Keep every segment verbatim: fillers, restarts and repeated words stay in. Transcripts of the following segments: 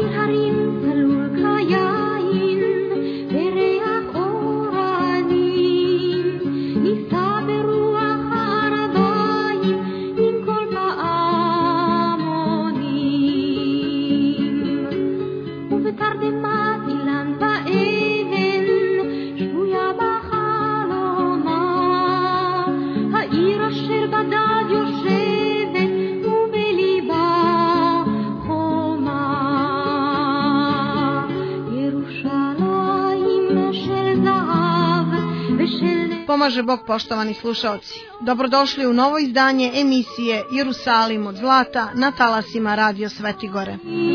Pomaže Bog, poštovani slušaoci. Dobrodošli u novo izdanje emisije Jerusalim od zlata na talasima Radio Svetigore.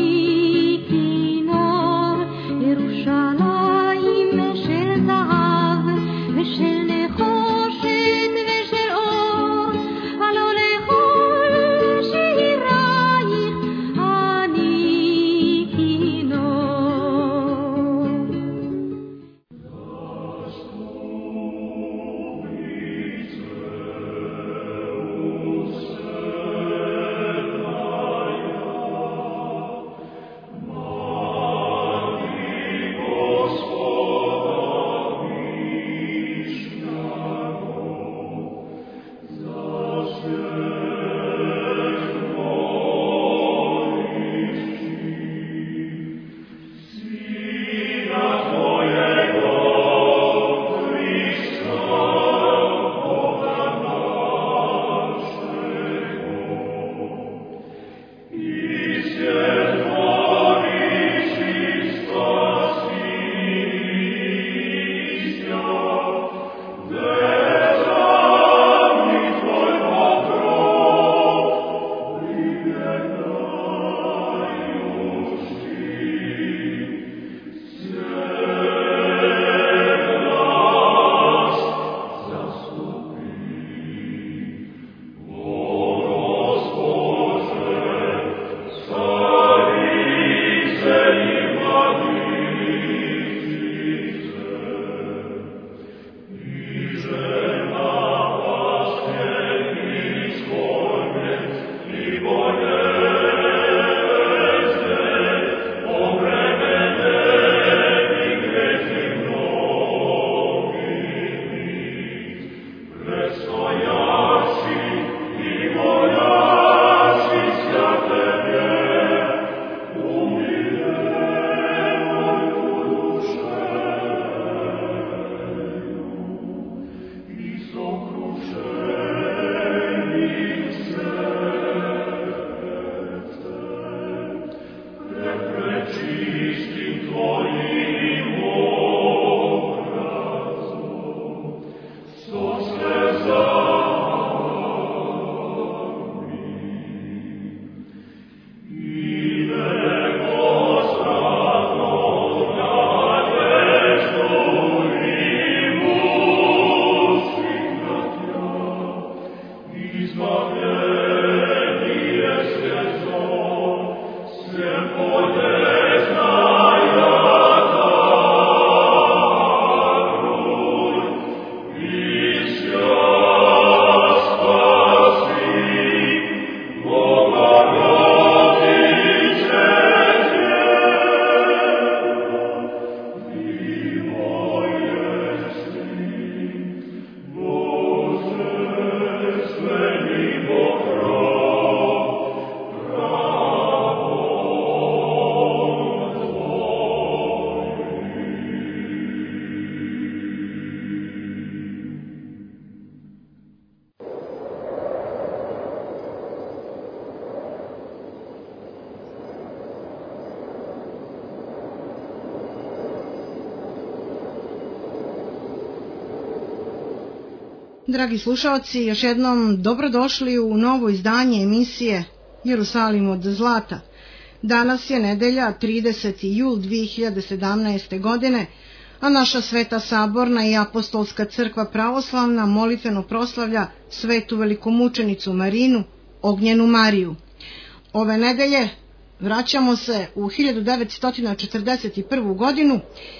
Dragi slušalci, još jednom dobrodošli u novo izdanje emisije Jerusalim od zlata. Danas je nedelja, trideseti jul dve hiljade sedamnaeste. godine, a naša Sveta Saborna i Apostolska crkva pravoslavna molitveno proslavlja Svetu velikomučenicu Marinu, Ognjenu Mariju. Ove nedelje vraćamo se u hiljadu devetsto četrdeset prvu. godinu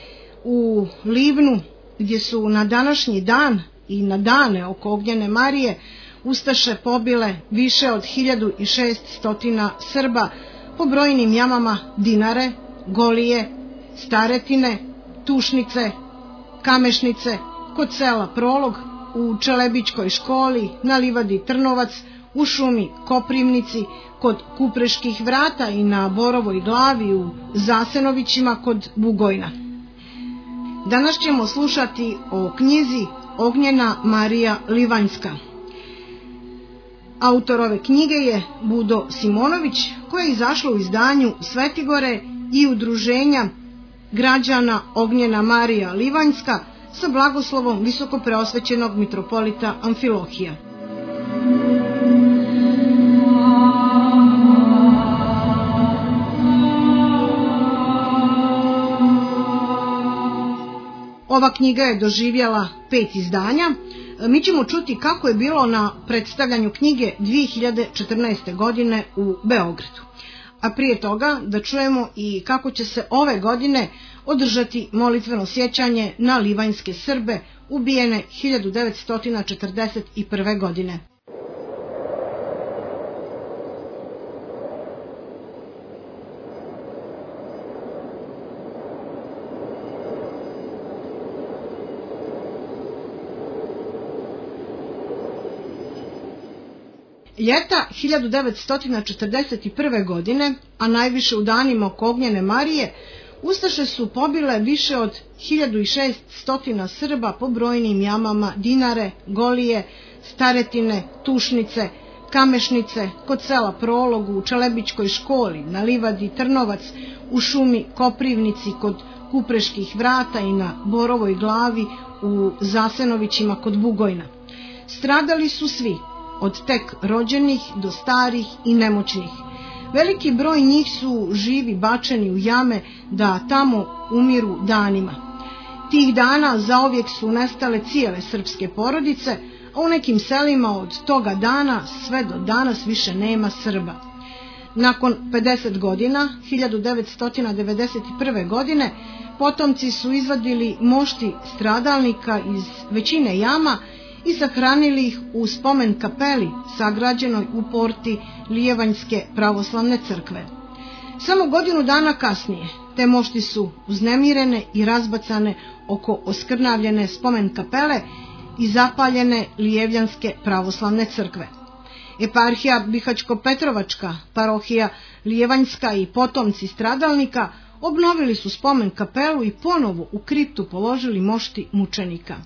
u Livnu, gdje su na današnji dan i na dane oko Ognjene Marije ustaše pobile više od hiljadu šeststo Srba po brojnim jamama Dinare, Golije, Staretine, Tušnice, Kamešnice, kod sela Prolog, u Čelebičkoj školi, na livadi Trnovac, u šumi Koprivnici, kod Kupreških vrata i na Borovoj glavi u Zasenovićima kod Bugojna. Danas ćemo slušati o knjizi Ognjena Marija Livanjska. Autor ove knjige je Budo Simonović, koja je izašla u izdanju Svetigore i udruženja građana Ognjena Marija Livanjska sa blagoslovom visokopreosvećenog mitropolita Amfilohija. Ova knjiga je doživjela pet izdanja. Mi ćemo čuti kako je bilo na predstavljanju knjige dvije hiljade četrnaeste. godine u Beogradu. A prije toga da čujemo i kako će se ove godine održati molitveno sjećanje na livanjske Srbe ubijene hiljadu devetsto četrdeset prve. godine. Ljeta hiljadu devetsto četrdeset prve. godine, a najviše u danima oko Ognjene Marije, ustaše su pobile više od hiljadu šesto Srba po brojnim jamama Dinare, Golije, Staretine, Tušnice, Kamešnice, kod sela Prolog, u Čelebičkoj školi, na livadi Trnovac, u šumi Koprivnici, kod Kupreških vrata i na Borovoj glavi u Zasenovićima kod Bugojna. Stradali su svi, od tek rođenih do starih i nemoćnih. Veliki broj njih su živi bačeni u jame da tamo umiru danima. Tih dana zauvijek su nestale cijele srpske porodice, a u nekim selima od toga dana sve do danas više nema Srba. Nakon pedeset godina, hiljadu devetsto devedeset prve. godine, potomci su izvadili mošti stradalnika iz većine jama i sahranili ih u spomen kapeli sagrađenoj u porti Lijevanjske pravoslavne crkve. Samo godinu dana kasnije te mošti su uznemirene i razbacane oko oskrnavljene spomen kapele i zapaljene Lijevljanske pravoslavne crkve. Eparhija Bihaćko-Petrovačka, parohija Lijevanjska i potomci stradalnika obnovili su spomen kapelu i ponovo u kriptu položili mošti mučenika.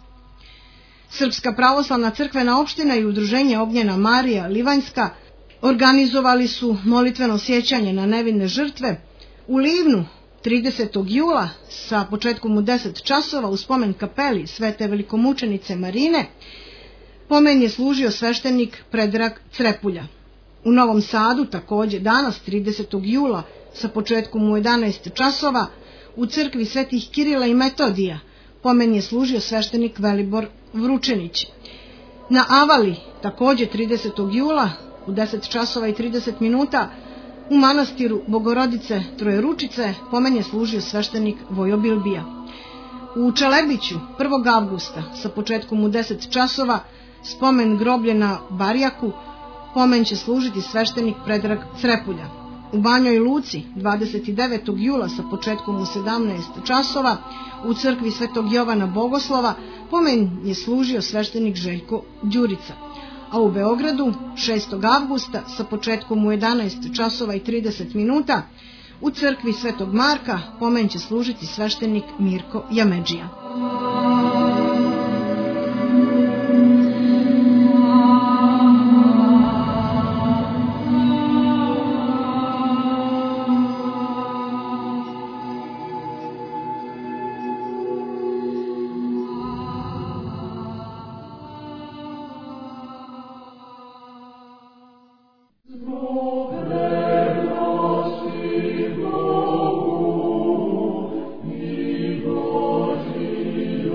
Srpska pravoslavna crkvena opština i udruženje Ognjena Marija Livanjska organizovali su molitveno sjećanje na nevine žrtve u Livnu tridesetog jula sa početkom u deset časova u spomen kapeli Svete velikomučenice Marine. Pomen je služio sveštenik Predrag Crepulja. U Novom Sadu također danas tridesetog jula sa početkom u jedanaest časova u crkvi Svetih Kirila i Metodija pomen je služio sveštenik Velibor Vručenić. Na Avali također tridesetog jula u deset časova i trideset minuta u manastiru Bogorodice Trojeručice pomen je služio sveštenik Vojo Bilbija. U Čelebiću prvog avgusta sa početkom u deset časova spomen groblje na Barjaku pomen će služiti sveštenik Predrag Crepulja. U Banjoj Luci dvadeset devetog jula sa početkom u sedamnaest časova u crkvi Svetog Jovana Bogoslova pomen je služio sveštenik Željko Đurica, a u Beogradu šestog avgusta sa početkom u jedanaest časova i trideset minuta u crkvi Svetog Marka pomen će služiti sveštenik Mirko Jamedžija. Bogu i Božji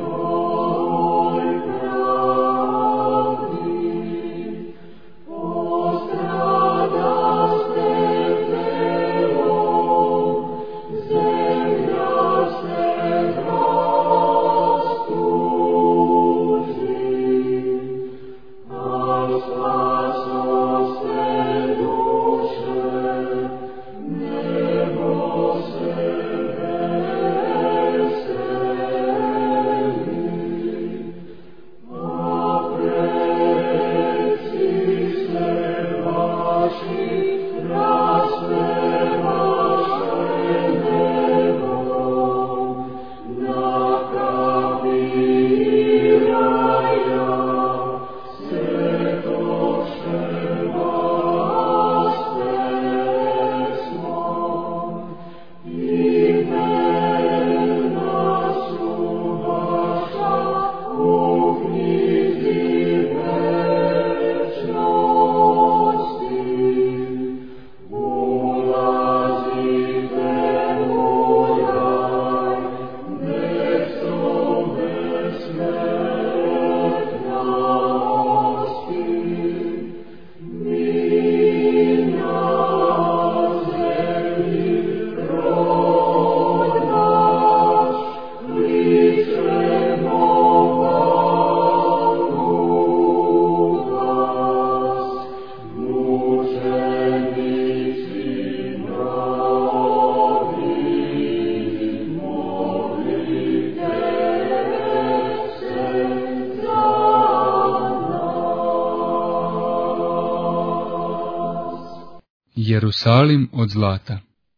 Jerusalim od zlata.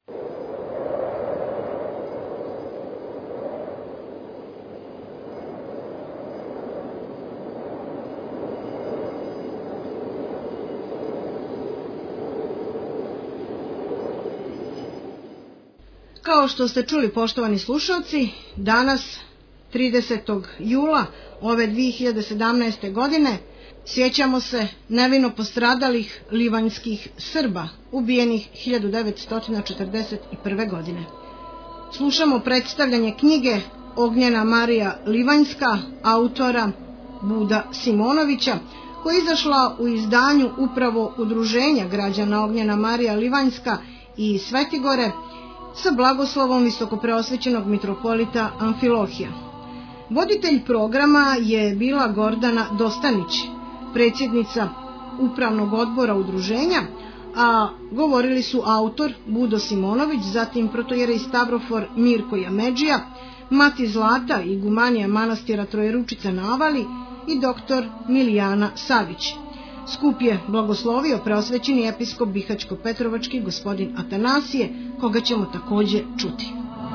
Kao što ste čuli, poštovani slušalci, danas tridesetog jula ove dvije hiljade sedamnaeste. godine sjećamo se nevino postradalih livanjskih Srba ubijenih hiljadu devetsto četrdeset prve. godine. Slušamo predstavljanje knjige Ognjena Marija Livanjska autora Buda Simonovića, koja je izašla u izdanju upravo Udruženja građana Ognjena Marija Livanjska i Svetigore sa blagoslovom visokopreosvećenog mitropolita Amfilohija. Voditelj programa je bila Gordana Dostanić, predsjednica upravnog odbora udruženja, a govorili su autor Budo Simonović, zatim protojerej Stavrofor Mirko Jamedžija, mati Zlata i gumanija manastira Trojeručica na Avali i doktor Milijana Savić. Skup je blagoslovio preosvećeni episkop Bihaćko-Petrovački gospodin Atanasije, koga ćemo također čuti.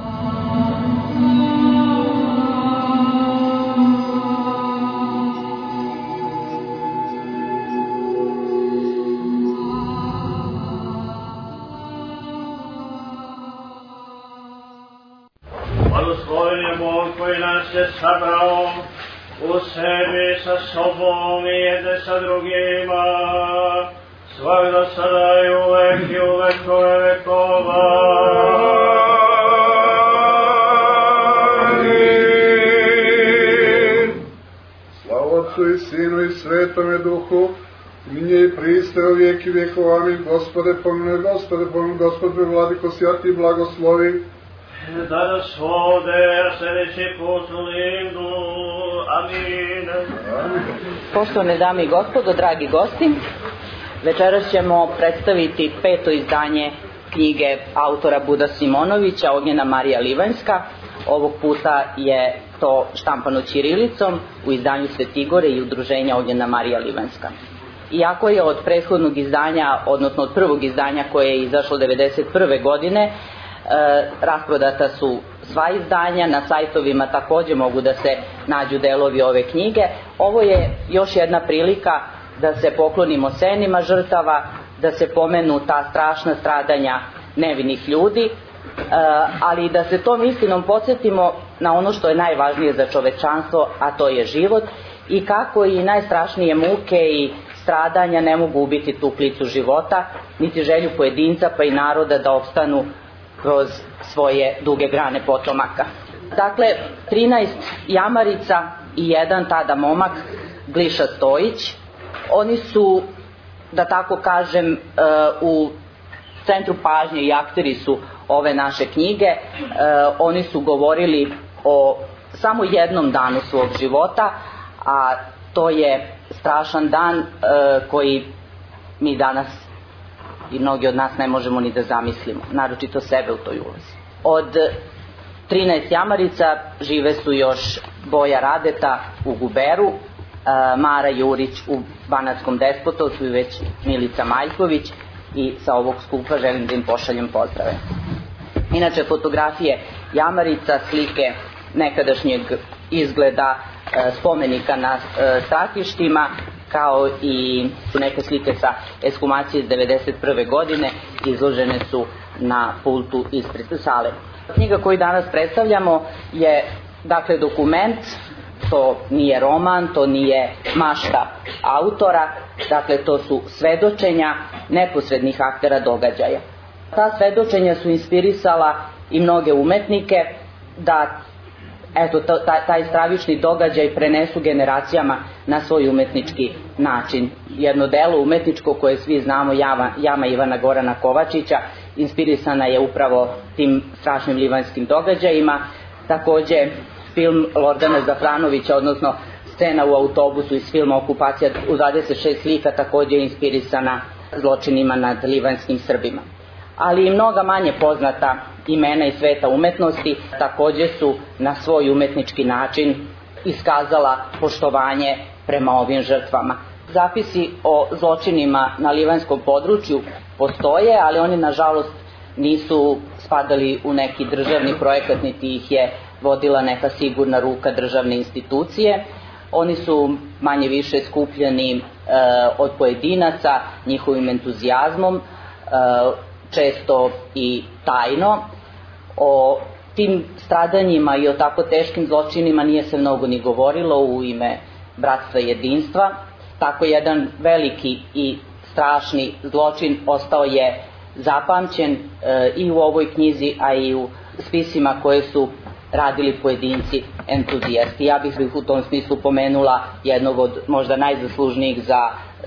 Blagosloven je Bog koji nas je sabrao u sebi sa sobom i jedne sa drugima, svakda sada i uvek i u vekove vekova. Amin. Slava Otcu i Sinu i Svetome Duhu, minje i priste u vijek i vjekova. Amin. Gospode pomiluje, Gospode pomiluje, Gospode vladiko sjati i blagoslovi. Danas ovde, a sljedeći put u Lindu. Amin. Poštovane dame i gospodo, dragi gosti, večeras ćemo predstaviti peto izdanje knjige autora Buda Simonovića, Ognjena Marija Livanjska. Ovog puta je to štampano ćirilicom u izdanju Svetigore i udruženja Ognjena Marija Livanjska. Iako je od prethodnog izdanja, odnosno od prvog izdanja koje je izašlo devedeset prve. godine, E, rasprodata su sva izdanja, na sajtovima također mogu da se nađu delovi ove knjige. Ovo je još jedna prilika da se poklonimo senima žrtava, da se pomenu ta strašna stradanja nevinih ljudi, e, ali da se tom istinom podsjetimo na ono što je najvažnije za čovečanstvo, a to je život, i kako i najstrašnije muke i stradanja ne mogu ubiti tu klicu života, niti želju pojedinca pa i naroda da opstanu kroz svoje duge grane potomaka. Dakle, trinaest jamarica i jedan tada momak, Gliša Stojić. Oni su, da tako kažem, u centru pažnje i akteri su ove naše knjige. Oni su govorili o samo jednom danu svog života, a to je strašan dan koji mi danas i mnogi od nas ne možemo ni da zamislimo, naročito sebe u toj ulozi. Od trinaest jamarica žive su još Boja Radeta u Guberu, Mara Jurić u Banatskom Despotovcu i već Milica Maljković, i sa ovog skupa želim da im pošaljem pozdrave. Inače, fotografije jamarica, slike nekadašnjeg izgleda spomenika na stratištima, kao i neke slike sa ekshumacije iz devedeset prve. godine izložene su na pultu ispred sale. Knjiga koju danas predstavljamo je, dakle, dokument, to nije roman, to nije mašta autora, dakle to su svedočenja neposrednih aktera događaja. Ta svedočenja su inspirisala i mnoge umetnike da eto, taj, taj stravični događaj prenesu generacijama na svoj umetnički način. Jedno delo umetničko koje svi znamo, Jama, Jama Ivana Gorana Kovačića, inspirisana je upravo tim strašnim livanjskim događajima. Također film Lordana Zafranovića, odnosno scena u autobusu iz filma Okupacija u dvadeset šest slika, također je inspirisana zločinima nad livanjskim Srbima. Ali i mnoga manje poznata imena iz sveta umetnosti također su na svoj umetnički način iskazala poštovanje prema ovim žrtvama. Zapisi o zločinima na livanjskom području postoje, ali oni nažalost nisu spadali u neki državni projekat, niti ih je vodila neka sigurna ruka državne institucije. Oni su manje više skupljeni e, od pojedinaca, njihovim entuzijazmom, e, često i tajno. O tim stradanjima i o tako teškim zločinima nije se mnogo ni govorilo u ime bratstva i jedinstva. Tako jedan veliki i strašni zločin ostao je zapamćen e, i u ovoj knjizi, a i u spisima koje su radili pojedinci entuzijasti. Ja bih u tom smislu pomenula jednog od možda najzaslužnijih za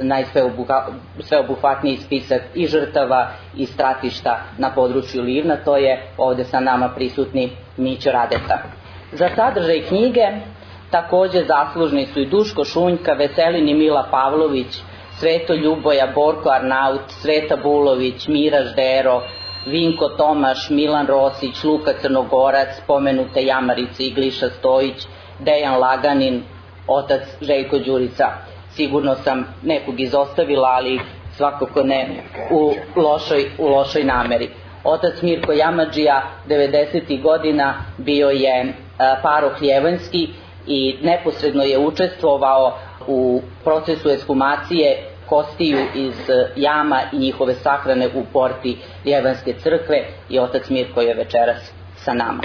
najsveobuhvatniji spisak i žrtava i stratišta na području Livna, to je ovde sa nama prisutni Mićo Radeta. Za sadržaj knjige takođe zaslužni su i Duško Šunjka, Veselin i Mila Pavlović, Sveto Ljuboja, Borko Arnaut, Sveta Bulović, Mira Ždero, Vinko Tomaš, Milan Rosić, Luka Crnogorac, spomenute Jamarice i Gliša Stojić, Dejan Laganin, otac Željko Đurica. Sigurno sam nekog izostavila, ali svakako ne u lošoj, u lošoj nameri. Otac Mirko Jamadžija devedesetih godina bio je paroh Ljevanjski i neposredno je učestvovao u procesu ekshumacije kostiju iz jama i njihove sahrane u porti Ljevanjske crkve, i otac Mirko je večeras sa nama.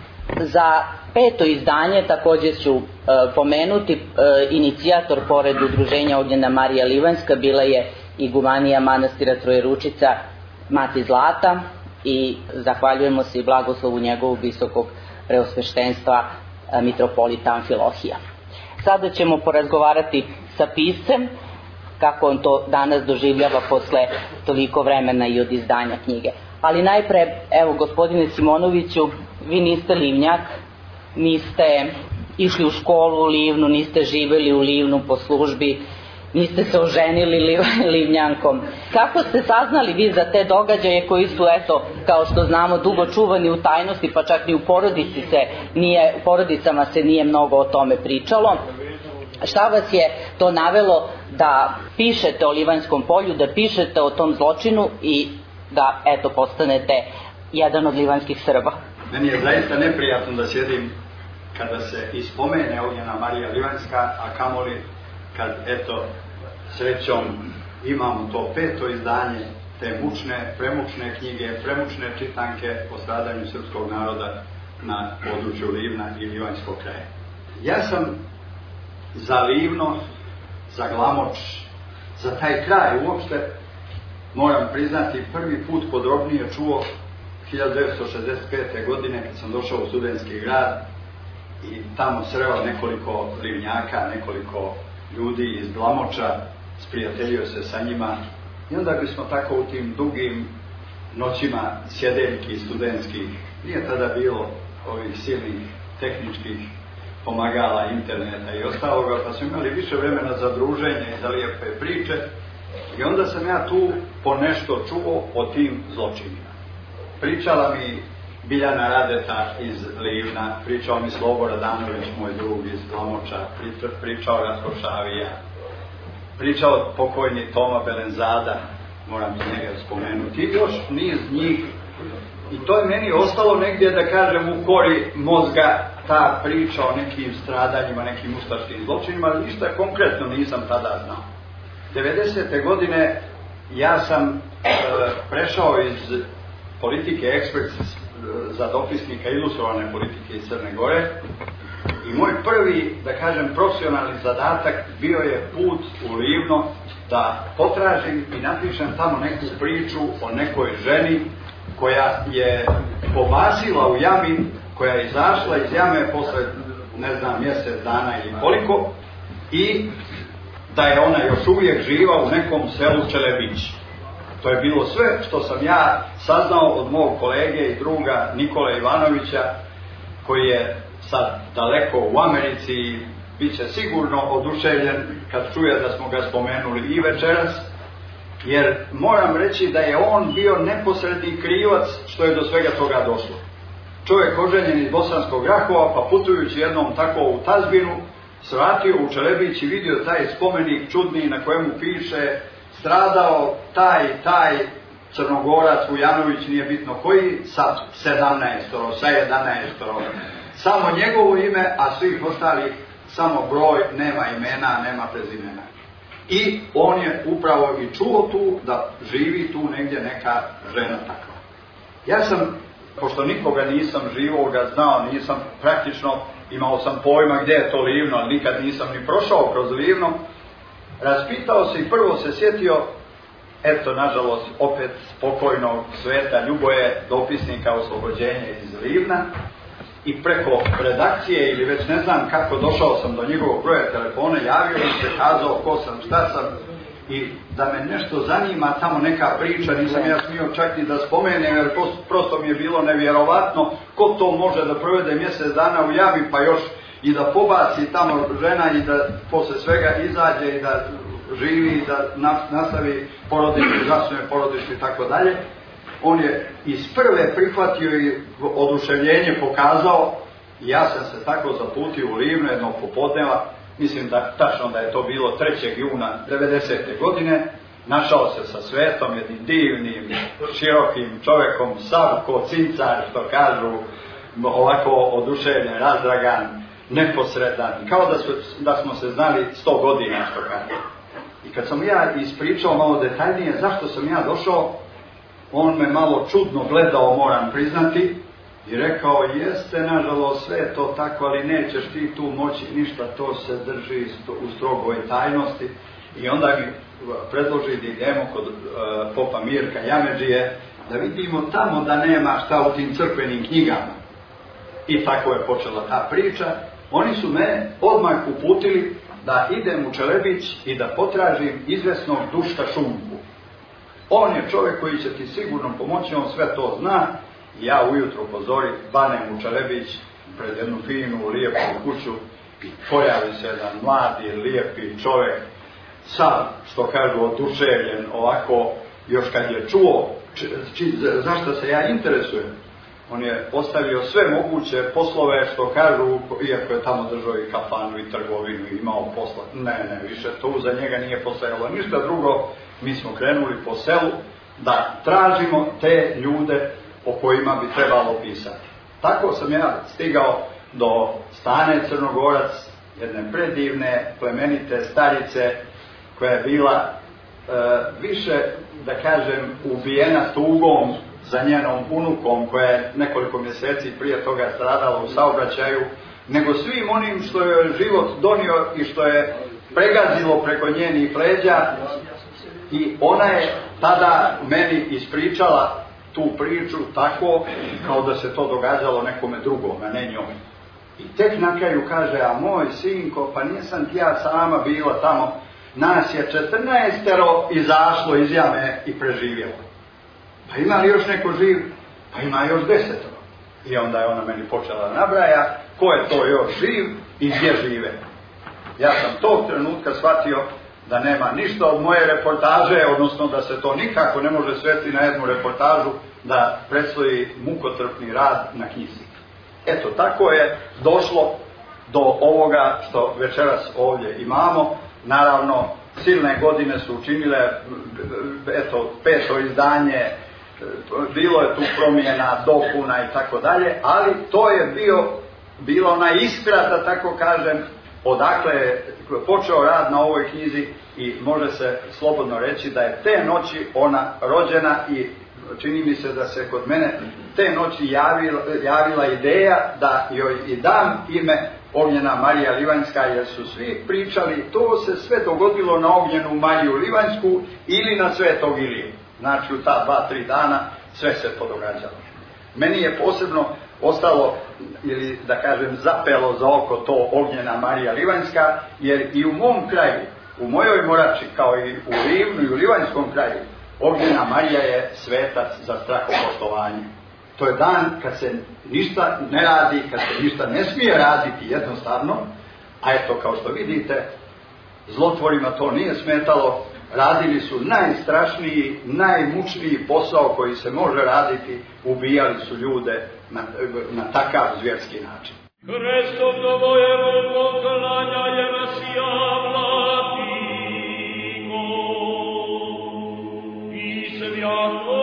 Za peto izdanje takođe ću e, pomenuti e, inicijator pored udruženja Ognjena Marija Livanjska bila je igumanija manastira Trojeručica Mati Zlata, i zahvaljujemo se i blagoslovu njegovog visokog preosveštenstva e, mitropolita Amfilohija. Sada ćemo porazgovarati sa piscem kako on to danas doživljava posle toliko vremena i od izdanja knjige. Ali najpre, evo, gospodine Simonoviću, vi niste Livnjak, niste išli u školu u Livnu, niste živeli u Livnu po službi, niste se oženili li, Livnjankom. Kako ste saznali vi za te događaje koji su, eto, kao što znamo, dugo čuvani u tajnosti, pa čak ni u porodici se nije, u porodicama se nije mnogo o tome pričalo? Šta vas je to navelo da pišete o Livanjskom polju, da pišete o tom zločinu i da, eto, postanete jedan od livanjskih Srba? Meni je zaista neprijatno da sjedim kada se ispomene Ognjena Marija Livanjska, a kamoli kad, eto, srećom imamo to peto izdanje te mučne, premučne knjige, premučne čitanke o stradanju srpskog naroda na području Livna i Livanjskog kraja. Ja sam za Livno, za Glamoč, za taj kraj uopšte, moram priznati, prvi put podrobnije čuo hiljadu devetsto šezdeset pete. godine kad sam došao u Studentski grad i tamo sreo nekoliko Livnjaka, nekoliko ljudi iz Glamoča, sprijateljio se sa njima, i onda bismo tako u tim dugim noćima sjedeljki studentskih, nije tada bilo ovih silnih tehničkih pomagala, interneta i ostaloga, pa smo imali više vremena za druženje i za lijepe priče, i onda sam ja tu po nešto čuo o tim zločinima. Pričala mi Biljana Radeta iz Livna, pričao mi Slobo Radanović, moj drug iz Glamoča, pričao Ratko Šavija, pričao pokojni Toma Belenzada, moram njega spomenuti, i još niz njih. I to je meni ostalo negdje, da kažem, u kori mozga, ta priča o nekim stradanjima, nekim ustaškim zločinima, ali ništa konkretno nisam tada znao. devedesete. godine ja sam e, prešao iz politike ekspert za dopisnika ilustrovane politike iz Crne Gore, i moj prvi, da kažem, profesionalni zadatak bio je put u Livno da potražim i napišem tamo neku priču o nekoj ženi koja je pobasila u jami, koja je izašla iz jame posle, ne znam, mjesec dana ili koliko, i da je ona još uvijek živa u nekom selu Čelebić. To je bilo sve što sam ja saznao od mog kolege i druga Nikole Ivanovića, koji je sad daleko u Americi i bit će sigurno oduševljen kad čuje da smo ga spomenuli i večeras, jer moram reći da je on bio neposredni krivac što je do svega toga došlo. Čovjek oženjen iz Bosanskog Grahova, pa putujući jednom tako u tazbinu, svratio u Čelebić i vidio taj spomenik čudni na kojemu piše stradao taj, taj Crnogorac, Vujanović, nije bitno koji, sa sedamnaestoro, sa jedanaestoro. Samo njegovo ime, a svih ostalih samo broj, nema imena, nema prezimena. I on je upravo i čuo tu da živi tu negdje neka žena takva. Ja sam, pošto nikoga nisam živoga znao, nisam praktično, imao sam pojma gdje je to Livno, ali nikad nisam ni prošao kroz Livno, raspitao se i prvo se sjetio, eto, nažalost, opet pokojnog Sveta Ljuboje, dopisnika Oslobođenje iz Livna, i preko redakcije ili već ne znam kako došao sam do njegovog broja telefona, javio mi se, kazao ko sam, šta sam, i da me nešto zanima, tamo neka priča, nisam ja smio čak ni da spomenem, jer prosto mi je bilo nevjerovatno ko to može da provede mjesec dana u jami, pa još i da pobaci tamo žena i da posle svega izađe i da živi i da nastavi porodični, zasnuje porodični i tako dalje. On je iz prve prihvatio i oduševljenje pokazao i ja sam se tako zaputio u Livno jednog popodneva, mislim da tačno da je to bilo trećeg juna devedesete godine, našao se sa Svetom, jednim divnim, širokim čovjekom, sav ko cincar, što kažu, ovako oduševljen, razdragan, neposredan, kao da, su, da smo se znali sto godina, što kažu. I kad sam ja ispričao malo detaljnije zašto sam ja došao, on me malo čudno gledao, moram priznati, i rekao, jeste, nažalost, sve je to tako, ali nećeš ti tu moći ništa, to se drži u strogoj tajnosti. I onda mi predloži da idemo kod uh, popa Mirka Jameđije, da vidimo tamo da nema šta u tim crkvenim knjigama. I tako je počela ta priča. Oni su me odmah uputili da idem u Čelebić i da potražim izvesnog Duška Šunku. On je čovjek koji će ti sigurno pomoći, on sve to zna. Ja ujutro pozori, banem u Čelebić pred jednu finu, lijepu kuću i pojavi se jedan mladi, lijepi čovjek, sam, što kažu, oduševljen, ovako, još kad je čuo či, či, zašto se ja interesujem. On je ostavio sve moguće poslove, što kažu, iako je tamo držao i kafanu i trgovinu i imao posla. Ne, ne, više to za njega nije postojalo ništa drugo. Mi smo krenuli po selu da tražimo te ljude o kojima bi trebalo pisati. Tako sam ja stigao do Stane Crnogorac, jedne predivne, plemenite starice, koja je bila e, više, da kažem, ubijena tugom za njenom unukom, koja je nekoliko mjeseci prije toga stradala u saobraćaju, nego svim onim što je život donio i što je pregazilo preko njenih leđa. I ona je tada meni ispričala tu priču tako kao da se to događalo nekome drugom, a ne njoj. I tek na kraju kaže, a moj sinko, pa nisam ti ja sama bila tamo, nas je četrnaestero izašlo iz jame i preživjelo. Pa ima li još neko živ? Pa ima još desetoro. I onda je ona meni počela nabraja ko je to još živ i gdje žive. Ja sam tog trenutka shvatio da nema ništa od moje reportaže, odnosno da se to nikako ne može svesti na jednu reportažu, da predstoji mukotrpni rad na knjizi. Eto, tako je došlo do ovoga što večeras ovdje imamo. Naravno, silne godine su učinile, eto, peto izdanje, bilo je tu promjena, dopuna i tako dalje, ali to je bio, bila ona iskra, da tako kažem, odakle je počeo rad na ovoj knjizi i može se slobodno reći da je te noći ona rođena i čini mi se da se kod mene te noći javila, javila ideja da joj i dam ime Ognjena Marija Livanjska, jer su svi pričali to se sve dogodilo na Ognjenu Mariju Livanjsku ili na Svetog Iliju. Znači u ta dva, tri dana sve se to događalo. Meni je posebno ostalo, ili da kažem zapelo za oko to Ognjena Marija Livanjska, jer i u mom kraju, u mojoj Morači, kao i u Livnu i u Livanjskom kraju, Ognjena Marija je svetac za strahopoštovanje. To je dan kad se ništa ne radi, kad se ništa ne smije raditi jednostavno, a eto, kao što vidite, zlotvorima to nije smetalo, radili su najstrašniji, najmučniji posao koji se može raditi, ubijali su ljude na, na takav zvjerski način. Hristom Tvojevom poklanjajem sja vladiko i svjatlo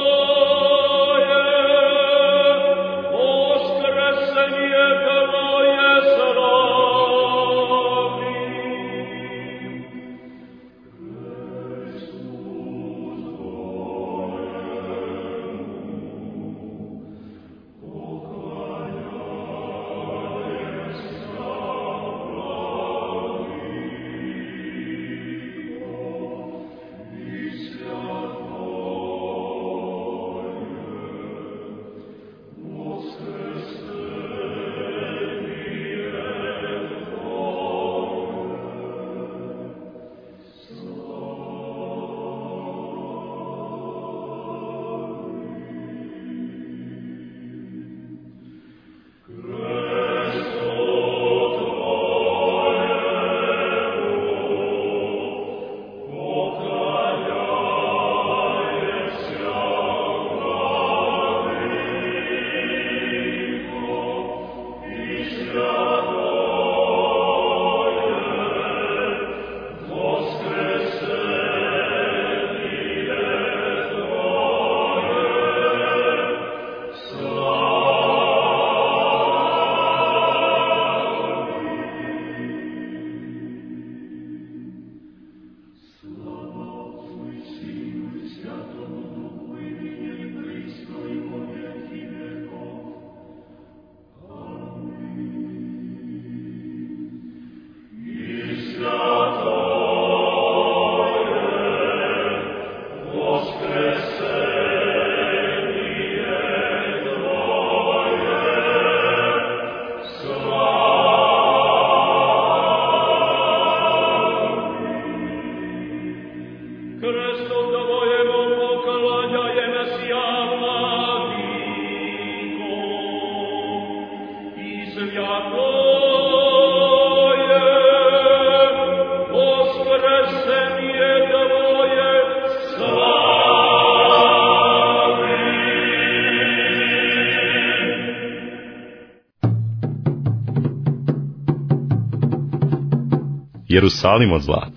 Jerusalim od zlata.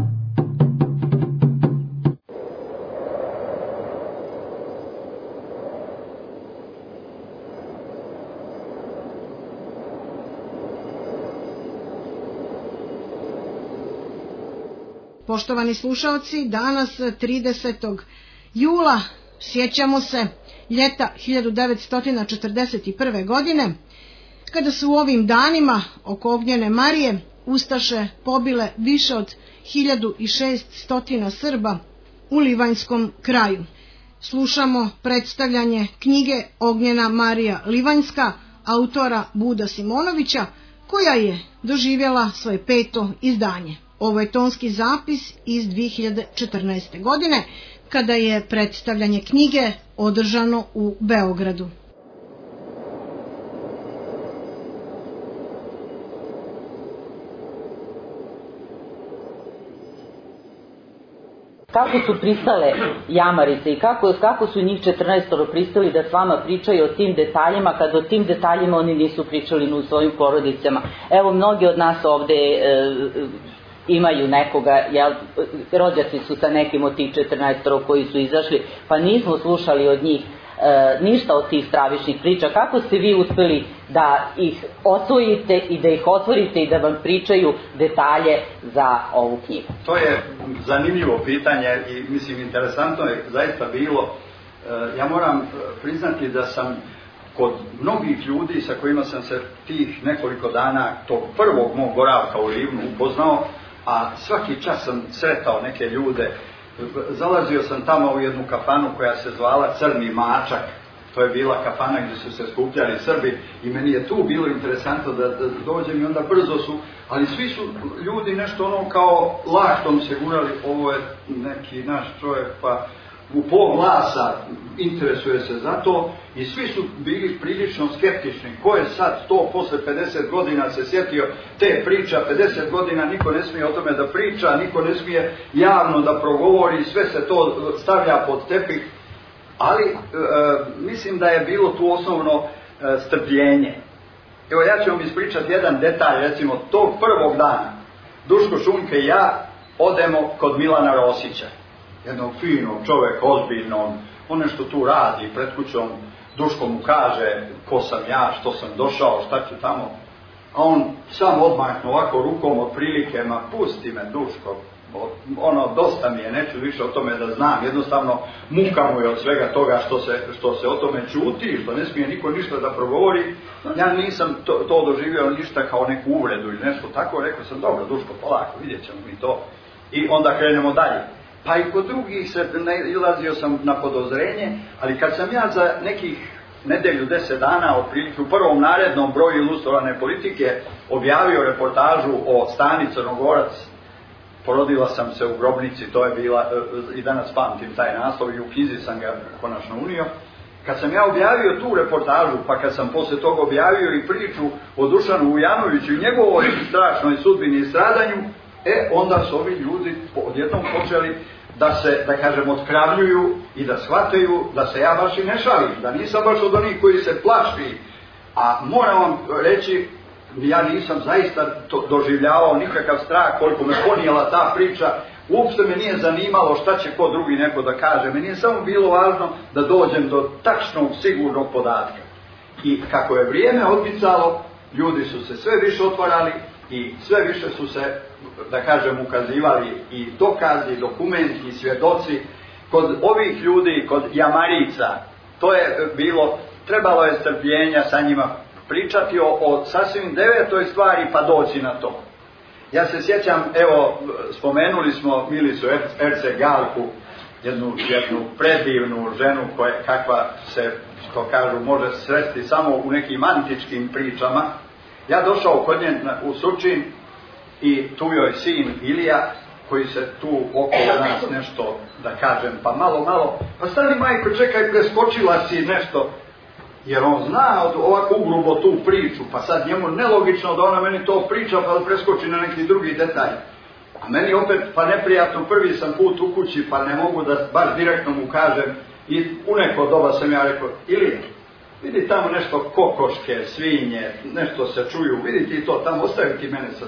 Poštovani slušalci, danas tridesetog jula sjećamo se ljeta hiljadu devetsto četrdeset prve. godine, kada su u ovim danima oko Ognjene Marije ustaše pobile više od hiljadu šeststo Srba u Livanjskom kraju. Slušamo predstavljanje knjige Ognjena Marija Livanjska, autora Buda Simonovića, koja je doživjela svoje peto izdanje. Ovo je tonski zapis iz dvije hiljade četrnaeste. godine, kada je predstavljanje knjige održano u Beogradu. Kako su pristale jamarice i kako, kako su njih četrnaestoro pristali da s vama pričaju o tim detaljima, kad o tim detaljima oni nisu pričali ni u svojim porodicama. Evo, mnogi od nas ovde e, imaju nekoga, jel, rođaci su sa nekim od tih četrnaestoro koji su izašli, pa nismo slušali od njih e, ništa od tih stravičnih priča. Kako ste vi uspeli da ih osvojite i da ih otvorite i da vam pričaju detalje za ovu knjigu? To je zanimljivo pitanje i mislim interesantno je zaista bilo. Ja moram priznati da sam kod mnogih ljudi sa kojima sam se tih nekoliko dana tog prvog mog boravka u Livnu upoznao, a svaki čas sam sretao neke ljude. Zalazio sam tamo u jednu kafanu koja se zvala Crni mačak. To je bila kafana gdje su se skupljali Srbi i meni je tu bilo interesantno da, da dođem i onda brzo su, ali svi su ljudi nešto ono kao lahtom se gurali, ovo je neki naš čovjek, pa u pol glasa interesuje se za to i svi su bili prilično skeptični. Ko je sad to posle pedeset godina se sjetio te priča, pedeset godina niko ne smije o tome da priča, niko ne smije javno da progovori, sve se to stavlja pod tepih. Ali e, mislim da je bilo tu osnovno e, strpljenje. Evo ja ću vam ispričati jedan detalj, recimo tog prvog dana Duško Šunke i ja odemo kod Milana Rosića, jednog finog čovjeka, ozbiljnog, on nešto tu radi pred kućom, Duško mu kaže ko sam ja, što sam došao, šta ću tamo, a on sam odmahnu ovako rukom otprilike, ma pusti me Duško, ono dosta mi je, neću više o tome da znam, jednostavno muka mu je od svega toga što se, što se o tome čuti, što ne smije niko ništa da progovori. Ja nisam to, to doživio ništa kao neku uvredu ili nešto tako, rekao sam dobro Duško, polako, vidjet ćemo mi to i onda krenemo dalje. Pa i kod drugih se ilazio sam na podozrenje, ali kad sam ja za nekih nedelju, deset dana, otprilike u prvom narednom broju Ilustrovane politike objavio reportažu o Stani Crnogorac, porodila sam se u grobnici, to je bila, i danas pamtim taj naslov i u knjizi sam ga konačno unio. Kad sam ja objavio tu reportažu, pa kad sam posle toga objavio i priču o Dušanu Vujanoviću i njegovoj strašnoj sudbini i stradanju, e, onda su ovi ljudi odjednom počeli da se, da kažem, otkravljuju i da shvataju da se ja baš i ne šalim, da nisam baš od onih koji se plaši. A moram vam reći, ja nisam zaista to doživljavao nikakav strah koliko me ponijela ta priča, uopšte me nije zanimalo šta će ko drugi neko da kaže, meni je samo bilo važno da dođem do tačnog, sigurnog podatka. I kako je vrijeme odmicalo, ljudi su se sve više otvarali i sve više su se, da kažem, ukazivali i dokazi, i dokumenti, i svjedoci. Kod ovih ljudi, kod jamarica, to je bilo, trebalo je strpljenja sa njima pričati o, o sasvim devetoj stvari pa doći na to. Ja se sjećam, evo, spomenuli smo Milicu Erce Galku, jednu, jednu predivnu ženu koja, kakva se, što kažu, može sresti samo u nekim antičkim pričama. Ja došao kod nje u Surčin i tu joj sin Ilija, koji se tu okolo nas nešto, da kažem, pa malo, malo, pa stani majko, čekaj, preskočila si nešto, jer on zna od ovako ugrubo tu priču, pa sad njemu nelogično da ona meni to priča, pa da preskoči na neki drugi detalj. A meni opet, pa neprijatno, prvi sam put u kući, pa ne mogu da baš direktno mu kažem, i u neko doba sam ja rekao, Ilija, vidi tamo nešto kokoške, svinje, nešto se čuju, vidi ti to tamo, ostavi ti mene sa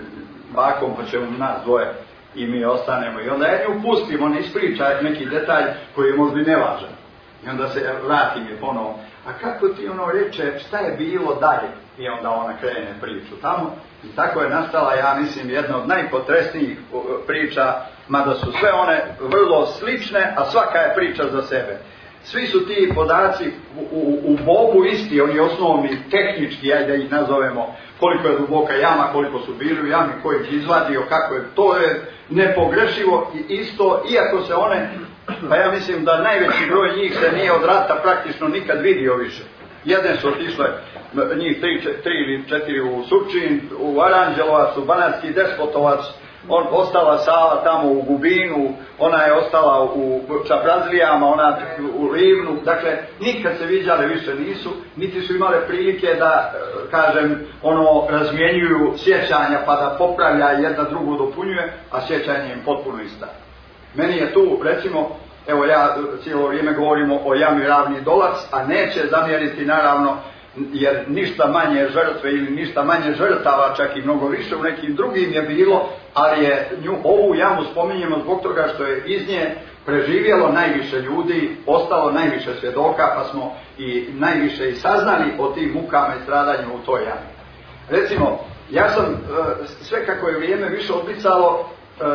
bakom, pa ćemo nas dvoje i mi ostanemo. I onda ja nju pustim, on ispriča neki detalj koji je možda i nevažan. I onda se vratim je ponovo, a kako ti ono reče, šta je bilo dalje? I onda ona krene priču tamo. I tako je nastala, ja mislim, jedna od najpotresnijih priča, mada su sve one vrlo slične, a svaka je priča za sebe. Svi su ti podaci u, u, u Bogu isti, oni osnovni, tehnički, ajde da ih nazovemo, koliko je duboka jama, koliko su bili u jami, ko ih izvadio, kako je, to je nepogrešivo i isto, iako se one, pa ja mislim da najveći broj njih se nije od rata praktično nikad vidio više. Jedne su otišle, njih tri, tri ili četiri u Surčin, u Aranđelovac, u Banatski Despotovac, on ostala Sava tamo u Gubinu, ona je ostala u Čaprazlijama, ona u Livnu, dakle nikad se viđale više nisu, niti su imale prilike da, kažem, ono, razmjenjuju sjećanja pa da popravlja jedna drugu dopunjuje, a sjećanje im potpuno ista. Meni je tu, recimo, evo ja cijelo vrijeme govorimo o jami Ravni Dolac, a neće zamjeriti naravno, jer ništa manje žrtve ili ništa manje žrtava, čak i mnogo više u nekim drugim je bilo, ali je nju, ovu jamu spominjemo zbog toga što je iz nje preživjelo najviše ljudi, ostalo najviše svjedoka, pa smo i najviše i saznali o tim mukama i stradanju u toj jami. Recimo, ja sam sve kako je vrijeme više odmicalo,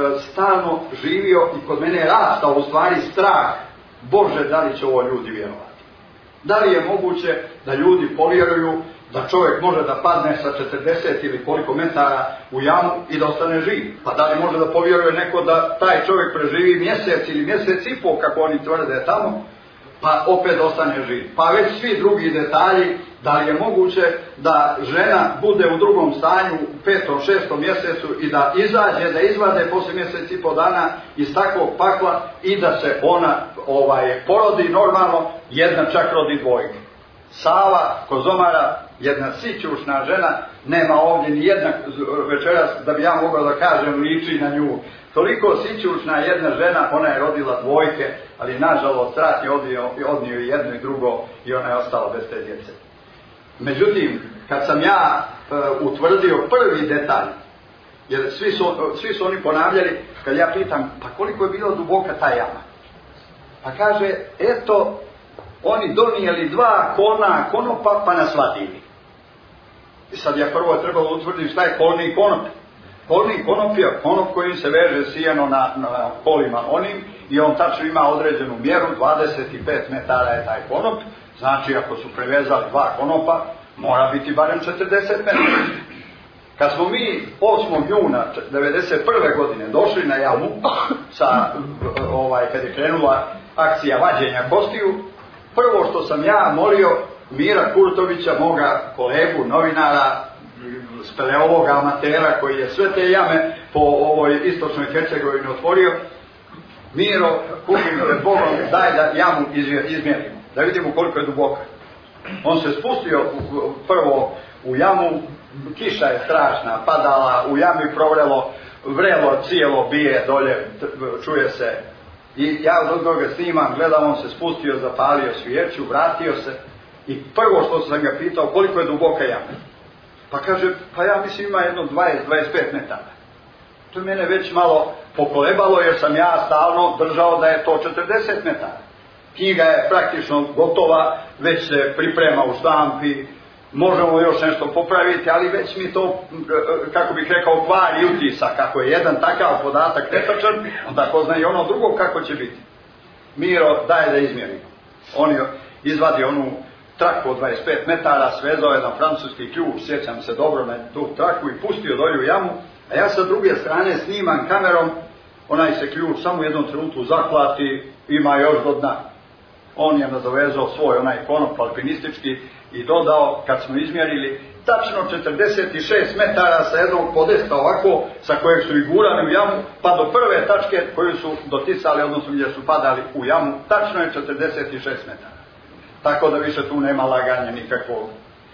stalno živio i kod mene je rastao u stvari strah, Bože, da li će ovo ljudi vjerovati? Da li je moguće da ljudi povjeruju da čovjek može da padne sa četrdeset ili koliko metara u jamu i da ostane živ? Pa da li može da povjeruje neko da taj čovjek preživi mjesec ili mjesec i pol, kako oni tvrde tamo, pa opet ostane živ? Pa već svi drugi detalji, da li je moguće da žena bude u drugom stanju u petom, šestom mjesecu i da izađe, da izvade poslije mjesec i pol dana iz takvog pakla i da se ona ovaj, porodi normalno, jedna čak rodi dvojke. Sava Kozomara, jedna sićušna žena, nema ovdje ni jedna večeras da bi ja mogao da kažem liči na nju. Toliko sićušna jedna žena, ona je rodila dvojke, ali nažalost rat je odnio, odnio i jedno i drugo i ona je ostala bez te djece. Međutim, kad sam ja e, utvrdio prvi detalj, jer svi su, svi su oni ponavljali, kad ja pitam, pa koliko je bilo duboka ta jama? Pa kaže, eto, oni donijeli dva kona konopa pa nas vadili. I sad ja prvo trebalo utvrditi šta je kolni konop. Kolni konop je konop kojim se veže sijano na, na kolima onim i on tačno ima određenu mjeru, dvadeset pet metara je taj konop, znači ako su prevezali dva konopa, mora biti barem četrdeset metara. Kad smo mi osmog juna devedeset prve godine došli na jamu, sa, ovaj, kad je krenula akcija vađenja kostiju, prvo što sam ja molio Mira Kurtovića, moga kolegu, novinara, speleovog amatera koji je sve te jame po ovoj istočnoj Hercegovini otvorio, Miro, kupim pred Bogom, daj da jamu izmjerimo, da vidimo koliko je duboka. On se spustio prvo u jamu, kiša je strašna, padala, u jami provrelo, vrelo cijelo bije dolje, čuje se. I ja od toga snimam, gledam, on se spustio, zapalio svijeću, vratio se i prvo što sam ga pitao, koliko je duboka jama? Pa kaže, pa ja mislim ima jedno dvadeset do dvadeset pet metara. To je mene već malo pokolebalo jer sam ja stalno držao da je to četrdeset metara. Knjiga je praktično gotova, već se priprema u štampi, možemo još nešto popraviti, ali već mi to, kako bih rekao, kvari utisak. Ako je jedan takav podatak netačan, onda ko zna i ono drugo kako će biti. Miro, daj da izmjerimo. On je izvadio onu traku od dvadeset pet metara, svezao jedan francuski ključ, sjećam se dobro na tu traku i pustio dolje u jamu, a ja sa druge strane snimam kamerom, onaj se ključ samo u jednom trenutku zaklati, ima još do dna. On je nadovezao svoj onaj konop alpinistički i dodao, kad smo izmjerili, tačno četrdeset šest metara sa jednog podesta ovako, sa kojeg su i gurani u jamu, pa do prve tačke koju su dotisali, odnosno gdje su padali u jamu, tačno je četrdeset šest metara. Tako da više tu nema laganja nikakvog.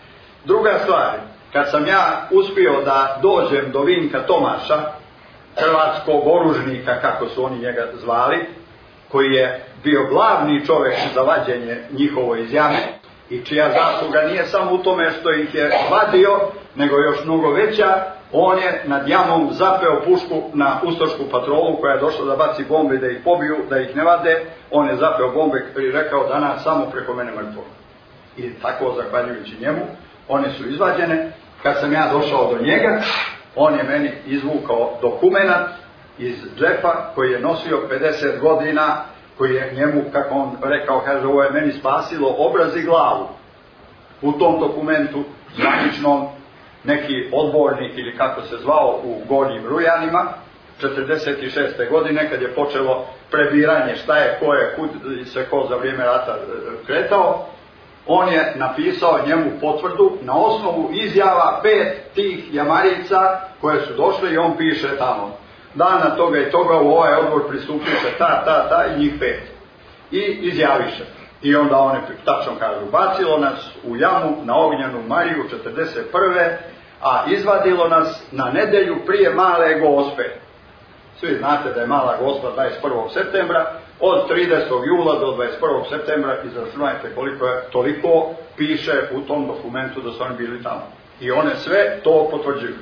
Druga stvar, kad sam ja uspio da dođem do Vinka Tomaša, hrvatskog oružnika, kako su oni njega zvali, koji je bio glavni čovjek za vađenje njihovo iz jame i čija zasluga nije samo u tome što ih je vadio, nego još mnogo veća, on je nad jamom zapeo pušku na ustašku patrolu koja je došla da baci bombe da ih pobiju, da ih ne vade, on je zapeo bombe i rekao danas samo preko mene mrtvo. I tako, zahvaljujući njemu, one su izvađene. Kad sam ja došao do njega, on je meni izvukao dokumenat iz džepa koji je nosio pedeset godina, koji je njemu, kako on rekao, kaže, ovo je meni spasilo obraz i glavu. U tom dokumentu, zvaničnom, neki odbornik ili kako se zvao u Gornjim Rujanima, četrdeset šeste godine, kad je počelo prebiranje šta je, ko je, kud se ko za vrijeme rata kretao, on je napisao njemu potvrdu na osnovu izjava pet tih jamarica koje su došle i on piše tamo. Dana toga i toga u ovaj odbor pristupio se ta, ta, ta i njih pet. I izjaviše. I onda one tačno kažu, bacilo nas u jamu na Ognjenu Mariju četrdeset prve a izvadilo nas na nedelju prije Male Gospe. Svi znate da je Mala Gospa dvadeset prvog septembra, od tridesetog jula do dvadeset prvog septembra, izračunajte koliko je, toliko piše u tom dokumentu da su oni bili tamo. I one sve to potvrđuju.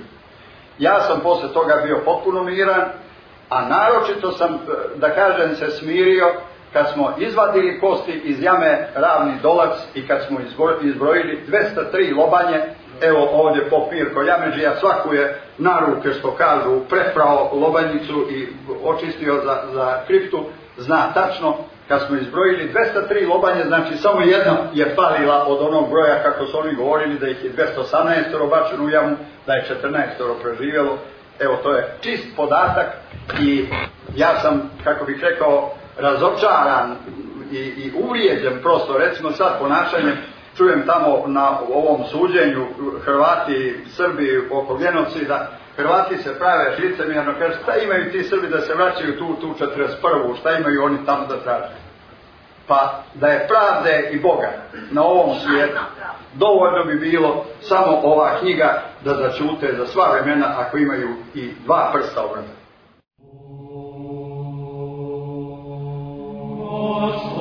Ja sam posle toga bio potpuno miran, a naročito sam, da kažem, se smirio kad smo izvadili kosti iz jame Ravni Dolac i kad smo izbrojili dvesta tri lobanje. Evo ovdje pop Mirko Jameđija svaku je na ruke, što kažu, preprao lobanjicu i očistio za, za kriptu, zna tačno. Kad smo izbrojili dvesta tri lobanje, znači samo jedna je falila od onog broja, kako su oni govorili da ih je dvesta osamnaest bačeno u jamu, da je četrnaest preživjelo. Evo, to je čist podatak i ja sam, kako bih rekao, razočaran i, i uvrijeđen prosto, recimo sad ponašanjem. Čujem tamo na ovom suđenju Hrvati, Srbi oko genocida, Hrvati se prave licemjerno, kaže, šta imaju ti Srbi da se vraćaju tu, tu četrdeset prvu, šta imaju oni tamo da traže? Pa da je pravde i Boga na ovom svijetu, dovoljno bi bilo samo ova knjiga da začute za sva vremena ako imaju i dva prsta obrata.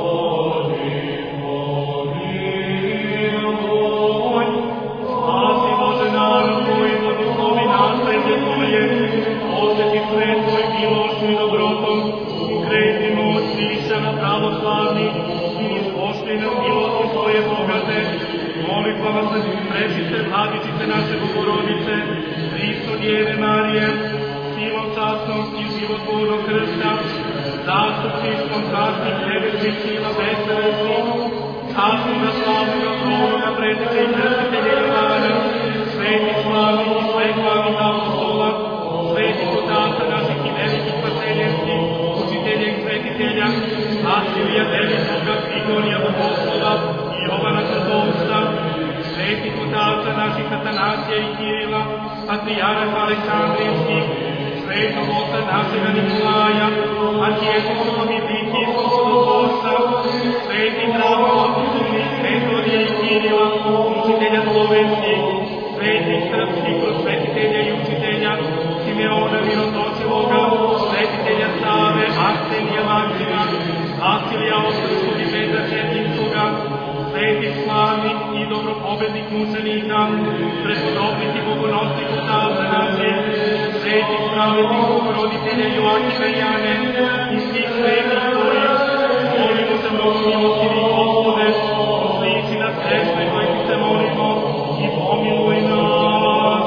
Amen. zastupnice naše Bogorodice, Hristo Djeve Marije, silom časnom i životvornog krsta, zastupništvom časnih nebesnih sila bezsavjesnih, časnoga slavnoga proroka prednika i krstitelja Jovana, sveti slavi i svetlavih apostola, svetih otaca naših i velikih vaseljenskih, učitelja i svetitelja, Vasilija Velikoga, Grigorija Bogoslova i Jovana Krtovca, svetih otaca naših Atanasija i Kirila, patrijarha Aleksandrijskih, svetog oca našega Nikolaja, arhijepiskog i vikijskog Slavosa, svetih pravoslavnih Metodija i Kirila, učitelja slovenskih, svetih srpskih prosvetitelja i učitelja, Simeona Mirotočivoga, svetitelja Save, Arsenija Maksima, Vasilija Ostrskog i Petra Četinskoga, svetih slavnih i dobropobednih mučenika, prepodobnih i bogonosnih otaca naših, svetih pravednih Bogorodicelja Joakima i Jane i svih svetih tvojih, molimo se mnogo milostivi Gospode, posliči nas grešne koje ti se molimo i pomiluj nas.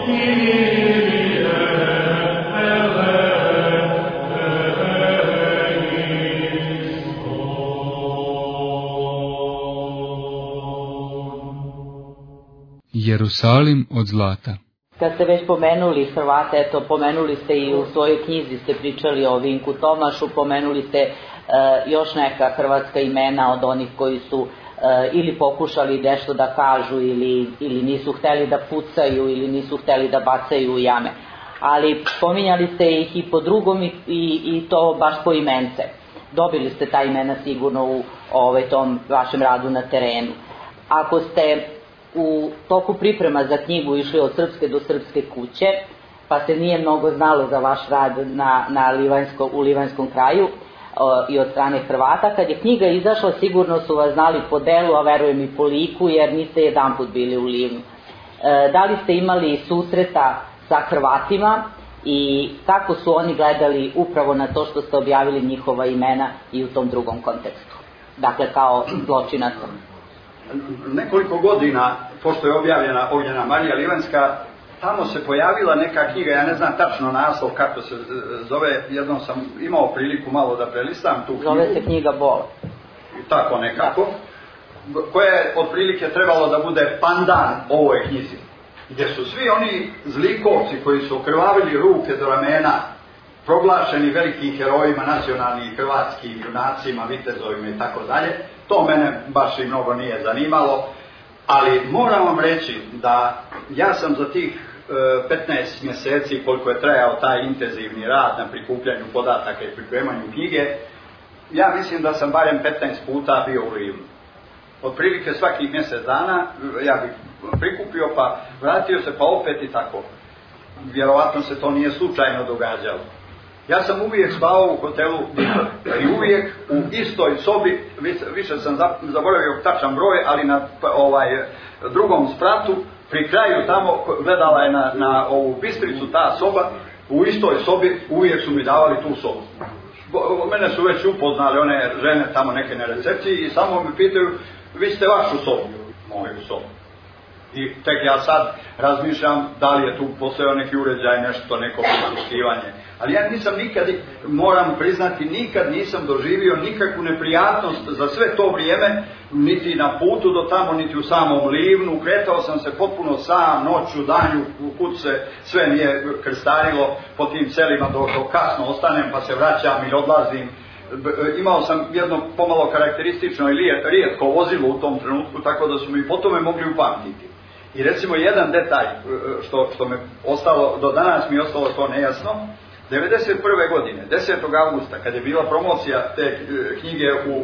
Jerusalim od zlata. Kad ste već pomenuli Hrvate, eto, pomenuli ste i u svojoj knjizi ste pričali o Vinku Tomašu, pomenuli ste e, još neka hrvatska imena od onih koji su e, ili pokušali nešto da kažu ili, ili nisu hteli da pucaju ili nisu hteli da bacaju u jame. Ali pominjali ste ih i po drugom i, i, i to baš po imence. Dobili ste ta imena sigurno u ovaj, tom vašem radu na terenu. Ako ste u toku priprema za knjigu išli od srpske do srpske kuće, pa se nije mnogo znalo za vaš rad na, na Livanjsko, u Livanjskom kraju o, i od strane Hrvata. Kad je knjiga izašla, sigurno su vas znali po delu, a verujem i po liku, jer niste jedanput bili u Livnu. E, da li ste imali susreta sa Hrvatima i kako su oni gledali upravo na to što ste objavili njihova imena i u tom drugom kontekstu? Dakle, kao zločinaca. Nekoliko godina, pošto je objavljena Ognjena Marija Livanjska, tamo se pojavila neka knjiga, ja ne znam tačno naslov kako se zove, jednom sam imao priliku malo da prelistam tu knjigu. Zove se knjiga Bola. Tako nekako, koja je otprilike trebalo da bude pandan ovoj knjizi, gdje su svi oni zlikovci koji su okrvavili ruke do ramena, proglašeni velikim herojima, nacionalnim hrvatskim junacima, vitezovima i tako dalje. To mene baš i mnogo nije zanimalo, ali moram vam reći da ja sam za tih e, petnaest mjeseci koliko je trajao taj intenzivni rad na prikupljanju podataka i pripremanju knjige, ja mislim da sam barem petnaest puta bio u Livnu. Otprilike svakih mjesec dana ja bih prikupio pa vratio se pa opet i tako. Vjerovatno se to nije slučajno događalo. Ja sam uvijek spavao u hotelu i uvijek u istoj sobi, više sam zaboravio tačan broj, ali na ovaj drugom spratu, pri kraju tamo gledala je na, na ovu Bistricu ta soba, u istoj sobi uvijek su mi davali tu sobu. Mene su već upoznali one žene tamo neke na recepciji i samo mi pitaju, vi ste vašu sobu, moju sobu. I tek ja sad razmišljam da li je tu postojao neki uređaj, nešto, neko prisluškivanje. Ali ja nisam nikad, moram priznati, nikad nisam doživio nikakvu neprijatnost za sve to vrijeme, niti na putu do tamo, niti u samom Livnu. Kretao sam se potpuno sam, noću, danju, kud se sve nije krstarilo po tim selima, dok kasno ostanem pa se vraćam i odlazim. Imao sam jedno pomalo karakteristično i rijetko vozilo u tom trenutku, tako da su mi po tome mogli upamtiti. I recimo jedan detalj što, što me ostalo, do danas mi je ostalo to nejasno, devedeset prve godine, desetog avgusta, kad je bila promocija te knjige u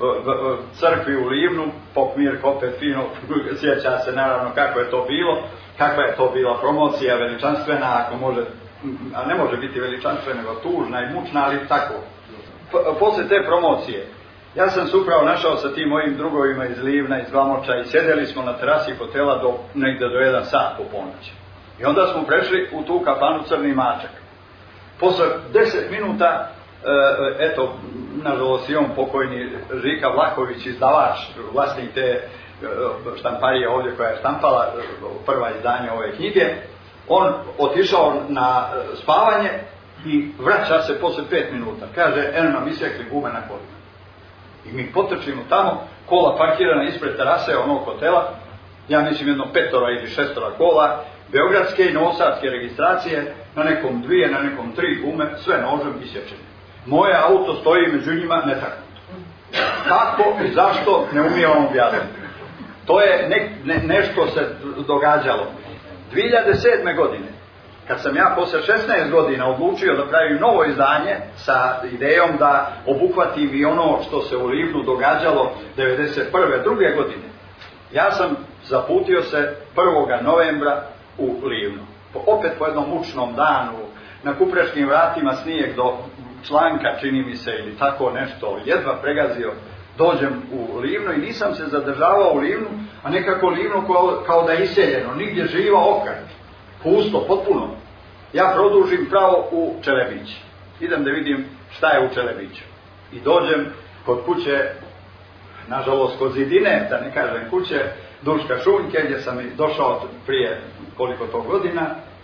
crkvi u Livnu, pop Mirko opet fino sjeća se naravno kako je to bilo, kakva je to bila promocija veličanstvena, ako može, a ne može biti veličanstvena, nego tužna i mučna, ali tako. Posle te promocije, ja sam se upravo našao sa tim mojim drugovima iz Livna, iz Glamoča i sjedeli smo na terasi hotela do, negde do jedan sat po ponoći. I onda smo prešli u tu kafanu Crni mačak. Posle deset minuta, eto, nažalost i on pokojni Žika Vlaković, izdavač, vlasnik te štamparija ovdje koja je štampala prva izdanje ove knjige, on otišao na spavanje i vraća se posle pet minuta. Kaže, eno nam isekli gume na kolima. I mi potrčimo tamo, kola parkirana ispred terase onog hotela, ja mislim jedno petora ili šestora kola, beogradske i novosadske registracije, na nekom dvije, na nekom tri gume, sve nožem isječene. Moje auto stoji među njima netaknuto. Kako i zašto ne umijem objasniti. To je ne, ne, nešto se događalo. dvije hiljade sedme. godine, kad sam ja posle šesnaest godina odlučio da pravim novo izdanje sa idejom da obuhvatim i ono što se u Livnu događalo devedeset prve. druge godine, ja sam zaputio se prvog novembra u Livnu. Opet po jednom mučnom danu, na Kupreškim vratima snijeg do članka, čini mi se, ili tako nešto, jedva pregazio, dođem u Livnu i nisam se zadržavao u Livnu, a nekako Livnu kao, kao da je iseljeno, nigdje živa oka, pusto, potpuno. Ja produžim pravo u Čelebić. Idem da vidim šta je u Čelebiću. I dođem kod kuće, nažalost kod zidine, da ne kažem kuće, Duška Šunjke, gdje sam došao prije koliko to godina,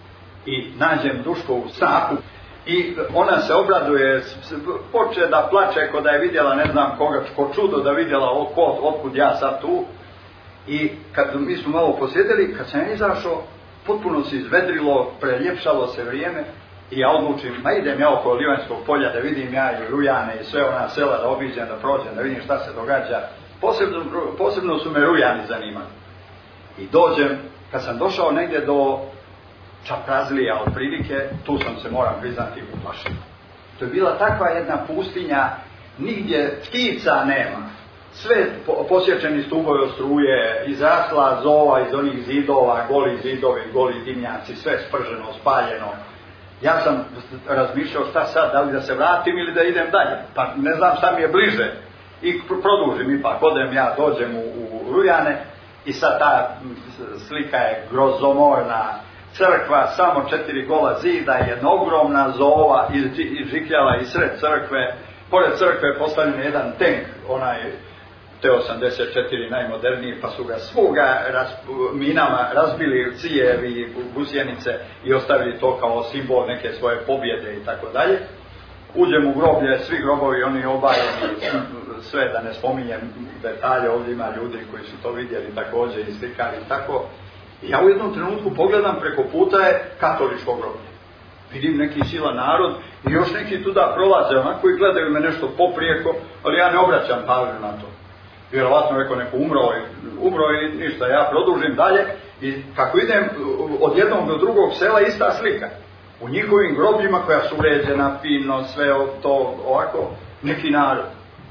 i nađem Duškovu sapu. I ona se obraduje, poče da plače ko da je vidjela ne znam koga, ko čudo da vidjela oko, otkud ja sad tu. I kad mi smo malo posjedili, kad sam ja izašao, potpuno se izvedrilo, preljepšalo se vrijeme i ja odlučim, ma idem ja oko Livanjskog polja da vidim ja i Rujane i sve ona sela, da obiđem, da prođem, da vidim šta se događa. Posebno, posebno su me Rujani zanimali. I dođem, kad sam došao negdje do Čaprazlija otprilike, tu sam se, moram priznati, uplašio. To je bila takva jedna pustinja, nigdje ptica nema. Sve posječeni stubovi od struje, izrasla zova iz onih zidova, goli zidovi, goli dimnjaci, sve sprženo, spaljeno. Ja sam razmišljao šta sad, da li da se vratim ili da idem dalje. Pa ne znam šta mi je bliže. I produžim ipak, odem ja, dođem u, u Rujane i sad ta slika je grozomorna. Crkva, samo četiri gola zida, jedna ogromna zova izžikljala iz sred crkve. Pored crkve je postavljen jedan tank, onaj T osamdeset četiri najmoderniji, pa su ga svuga raz, minama razbili cijevi, gusjenice i ostavili to kao simbol neke svoje pobjede i tako dalje. Uđem u groblje, svi grobovi oni obajeni, sve da ne spominjem detalje, ovdje ima ljudi koji su to vidjeli također i slikali i tako. I ja u jednom trenutku pogledam, preko puta je katoličko groblje. Vidim neki sila narod i još neki tuda prolaze onako i gledaju me nešto poprijeko, ali ja ne obraćam pažnju na to. Vjerovatno neko neko umro, umro i ništa, ja produžim dalje i kako idem od jednog do drugog sela ista slika. U njihovim grobljima koja su uređena, fino, sve to ovako, neki narod.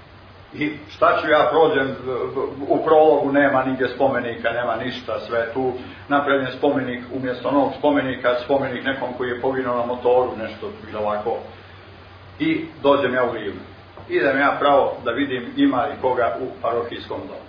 I šta ću ja prođem, u prologu nema nigdje spomenika, nema ništa, sve tu napravljen spomenik, umjesto onog spomenika, spomenik nekom koji je poginuo na motoru, nešto ili ovako. I dođem ja u Livnu. Idem ja pravo da vidim ima li koga u parohijskom domu.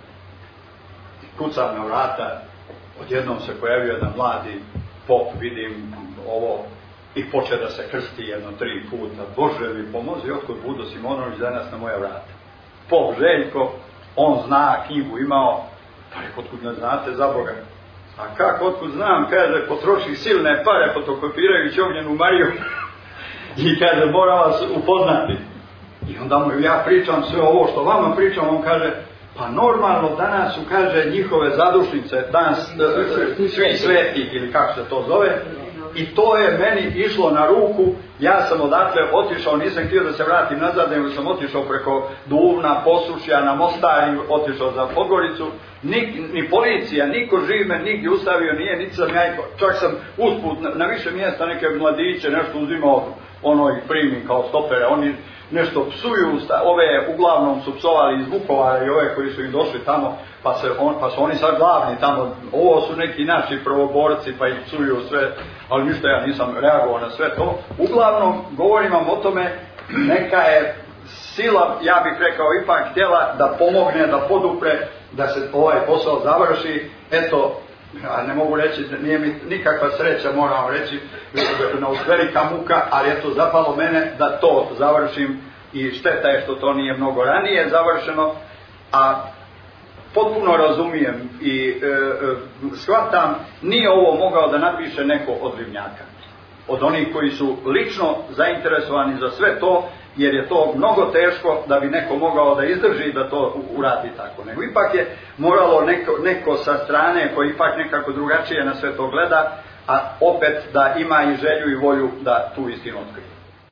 Kucam na vrata, odjednom se pojavio jedan mladi pop, vidim ovo, i poče da se krsti jedno tri puta. Bože mi pomozi, otkud Budo Simonović danas na moja vrata. Pop Željko, on zna, knjigu imao, pa reko, otkud ne znate za Boga. A kako, otkud znam, kaže, potroši silne pare fotokopirajući Ognjenu Mariju i kaže, moram vas upoznati. I onda mu ja pričam sve ovo što vama pričam, on kaže, pa normalno danas su, kaže, njihove zadušnice, danas svi svetih ili kako se to zove, i to je meni išlo na ruku. Ja sam odatle otišao, nisam htio da se vratim nazad, nego sam otišao preko Duvna, Posušja, na Mostar i otišao za Podgoricu. Ni, ni policija, niko živ me nigdje ustavio nije, niti sam ja, čak sam usput na, na više mjesta neke mladiće nešto uzimao, ono ih primim kao stopere, oni nešto psuju, ove uglavnom su psovali iz Vukovara i ove koji su im došli tamo, pa, se on, pa su oni sad glavni tamo, ovo su neki naši prvoborci pa ih psuju sve, ali ništa ja nisam reagovao na sve to. Uglavnom govorim vam o tome, neka je sila, ja bih rekao, ipak htjela da pomogne, da podupre, da se ovaj posao završi. Eto, a ne mogu reći, nije mi nikakva sreća, moram reći, na velika muka, ali eto zapalo mene da to završim i šteta je što to nije mnogo ranije završeno, a potpuno razumijem i e, e, shvatam, nije ovo mogao da napiše neko od Livnjaka, od onih koji su lično zainteresovani za sve to, jer je to mnogo teško da bi neko mogao da izdrži da to uradi tako. Nego ipak je moralo neko, neko sa strane koji ipak nekako drugačije na sve to gleda, a opet da ima i želju i volju da tu istinu otkrije.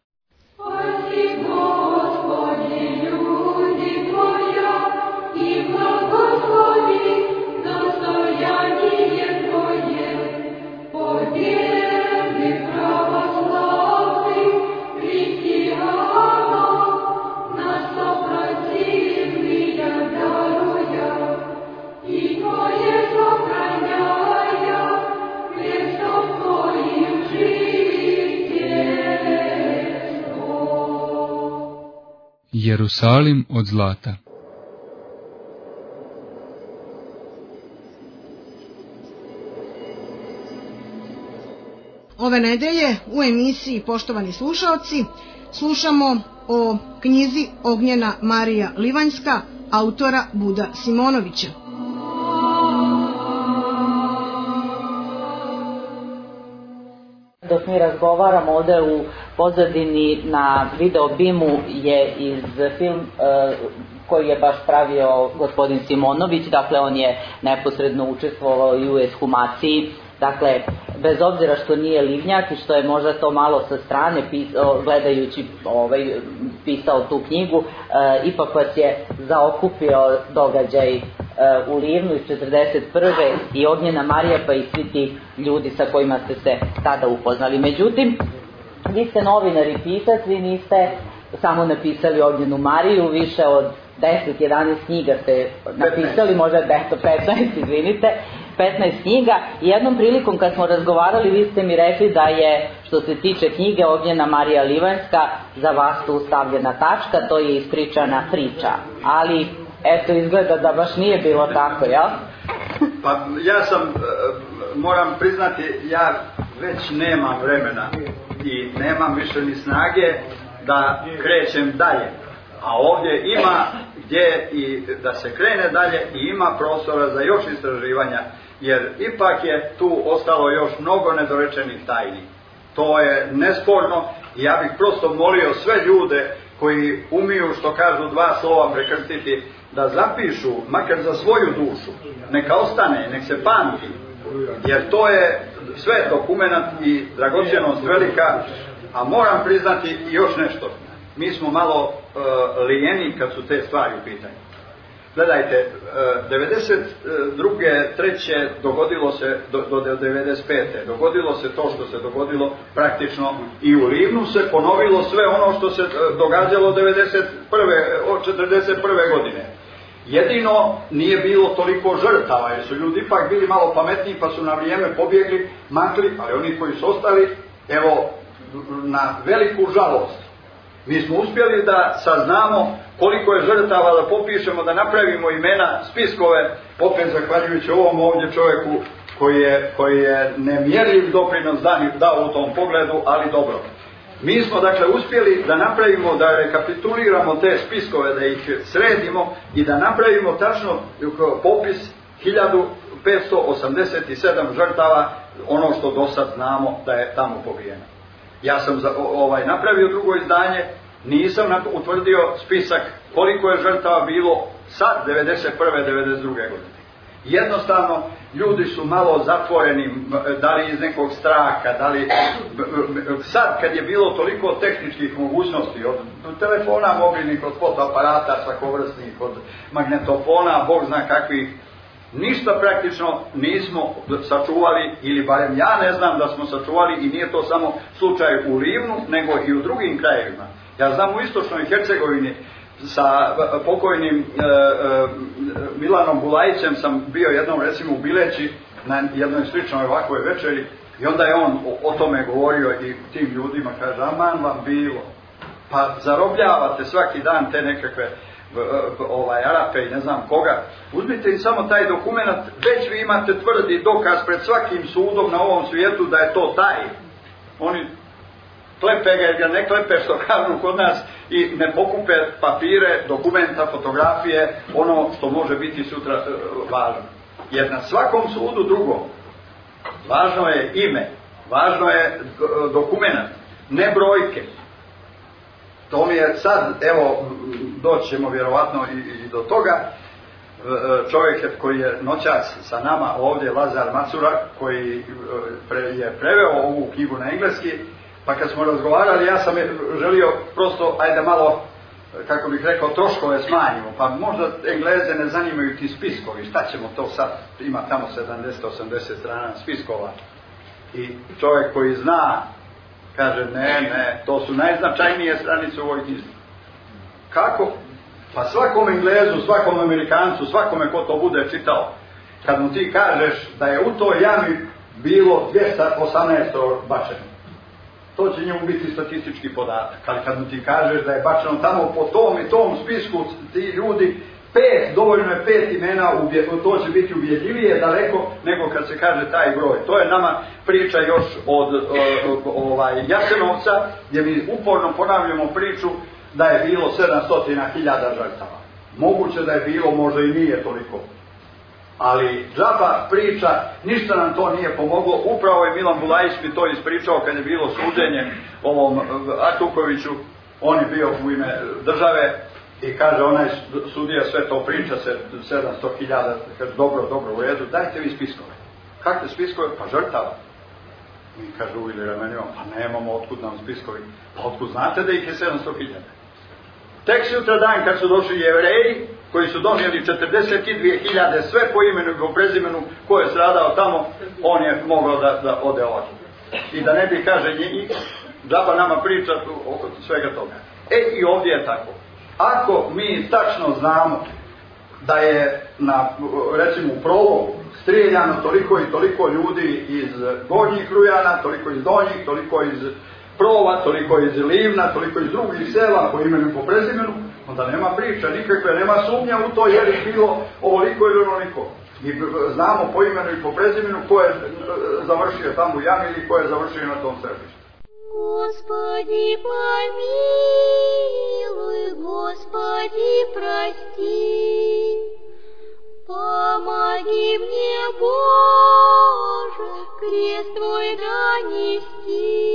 Jerusalim od zlata. Ove nedelje u emisiji, poštovani slušaoci, slušamo o knjizi Ognjena Marija Livanjska, autora Buda Simonovića. Dok mi razgovaramo ovde u pozadini na video bimu je iz film uh, koji je baš pravio gospodin Simonović, dakle on je neposredno učestvovao i u ekshumaciji, dakle bez obzira što nije Livnjak i što je možda to malo sa strane pisao, gledajući ovaj, pisao tu knjigu, uh, ipak vas je zaokupio događaj u Livnu iz četrdeset prve i Ognjena Marija, pa i svi ti ljudi sa kojima ste se tada upoznali. Međutim, vi ste novinari pisac, vi niste samo napisali Ognjenu Mariju, više od deset jedanaest knjiga ste napisali, možda deset petnaest, izvinite, petnaest knjiga. I jednom prilikom kad smo razgovarali, vi ste mi rekli da je, što se tiče knjige Ognjena Marija Livanjska, za vas tu stavljena tačka, to je ispričana priča. Ali eto, izgleda da baš nije bilo tako, jel? Pa ja sam, moram priznati, ja već nemam vremena i nemam više ni snage da krećem dalje. A ovdje ima gdje i da se krene dalje i ima prostora za još istraživanja, jer ipak je tu ostalo još mnogo nedorečenih tajni. To je nesporno i ja bih prosto molio sve ljude koji umiju, što kažu, dva slova prekrstiti, da zapišu, makar za svoju dušu, neka ostane, nek se pamti, jer to je sve dokumenat i dragocjenost velika. A moram priznati još nešto, mi smo malo uh, lijeni kad su te stvari u pitanju. Gledajte, uh, devedeset druge, treće dogodilo se, do, do devedeset pete dogodilo se to što se dogodilo praktično i u Livnu se ponovilo sve ono što se uh, događalo devedeset prve, od četrdeset prve godine. Jedino nije bilo toliko žrtava, jer su ljudi ipak bili malo pametniji pa su na vrijeme pobjegli, makli, ali oni koji su ostali, evo, na veliku žalost, mi smo uspjeli da saznamo koliko je žrtava, da popišemo, da napravimo imena, spiskove, opet zahvaljujući ovom ovdje čovjeku koji je, koji je nemjerljiv doprinos dao u tom pogledu, ali dobro. Mi smo dakle uspjeli da napravimo, da rekapituliramo te spiskove, da ih sredimo i da napravimo tačno popis hiljadu petsto osamdeset sedam žrtava, ono što do sad znamo da je tamo pobijeno. Ja sam za, ovaj, napravio drugo izdanje, nisam utvrdio spisak koliko je žrtava bilo sad devedeset prve devedeset druge godine. Jednostavno, ljudi su malo zatvoreni, da li iz nekog straha, da li... Sad, kad je bilo toliko tehničkih mogućnosti, od telefona mobilnih, od fotoaparata svakovrsnih, od magnetofona, Bog zna kakvih, ništa praktično nismo sačuvali, ili barem ja ne znam da smo sačuvali, i nije to samo slučaj u Livnu, nego i u drugim krajevima. Ja znam u istočnoj Hercegovini, sa pokojnim e, e, Milanom Bulajićem sam bio jednom recimo u Bileći na jednoj sličnoj ovakvoj večeri i onda je on o, o tome govorio i tim ljudima, kaže, aman vam bilo, pa zarobljavate svaki dan te nekakve ovaj, Arape i ne znam koga, uzmite im samo taj dokument, već vi imate tvrdi dokaz pred svakim sudom na ovom svijetu da je to taj. Oni klepe ga, jer ga ne klepe, što kažu kod nas, i ne pokupe papire, dokumenta, fotografije, ono što može biti sutra e, važno. Jer na svakom sudu drugom važno je ime, važno je dokument, ne brojke. To mi je sad, evo, doći ćemo vjerovatno i, i do toga, čovjek koji je noćas sa nama ovdje, Lazar Macura, koji pre, je preveo ovu knjigu na engleski, pa kad smo razgovarali, ja sam želio prosto, ajde malo, kako bih rekao, troškove smanjimo, pa možda Engleze ne zanimaju ti spiskovi, šta ćemo to sad, ima tamo sedamdeset osamdeset strana spiskova. I čovjek koji zna, kaže, ne, ne, to su najznačajnije stranice u ovoj knjizi. Kako? Pa svakom Englezu, svakom Amerikancu, svakome ko to bude čitao, kad mu ti kažeš da je u toj jami bilo dvjesto osamnaest bačeno, to će njemu biti statistički podatak. Ali kad mu ti kažeš da je bačeno tamo po tom i tom spisku ti ljudi, pet, dovoljno je pet imena, to će biti ubjedljivije daleko nego kad se kaže taj broj. To je nama priča još od, od, od ovaj, Jasenovca, gdje mi uporno ponavljamo priču da je bilo sedamsto hiljada žrtava. Moguće da je bilo, možda i nije toliko. Ali džaba priča, ništa nam to nije pomoglo. Upravo je Milan Bulajić mi to ispričao kad je bilo suđenje ovom Atukoviću. On je bio u ime države i kaže, onaj sudija sve to priča, se sedamsto hiljada, kaže, dobro, dobro, u redu, dajte vi spiskove. Kakve spiskove? Pa žrtava. Mi kaže, uvili ramenima, pa nemamo otkud nam spiskovi. Pa otkud znate da ih je sedamsto hiljada? Tek sutra dan kad su došli Jevreji, koji su donijeli četrdeset dvije hiljade, sve po imenu i po prezimenu, ko je stradao tamo, on je mogao da, da ode ovako. I da ne bi, kaže, njih, džaba nama priča oko svega toga. E, i ovdje je tako. Ako mi tačno znamo da je na, recimo, u Prologu strijeljano toliko i toliko ljudi iz Gornjih Rujana, toliko iz Donjih, toliko iz Prova, toliko iz Livna, toliko iz drugih sela po imenu i po prezimenu, onda nema priča, nikakve, nema sumnja u to jer je bilo ovoliko ili onoliko. I znamo po imenu i po prezimenu ko je završio tamo u jami ili ko je završio na tom središtu. Господи, помилуй, Господи, прости, помоги мне, Боже, крест твой донести.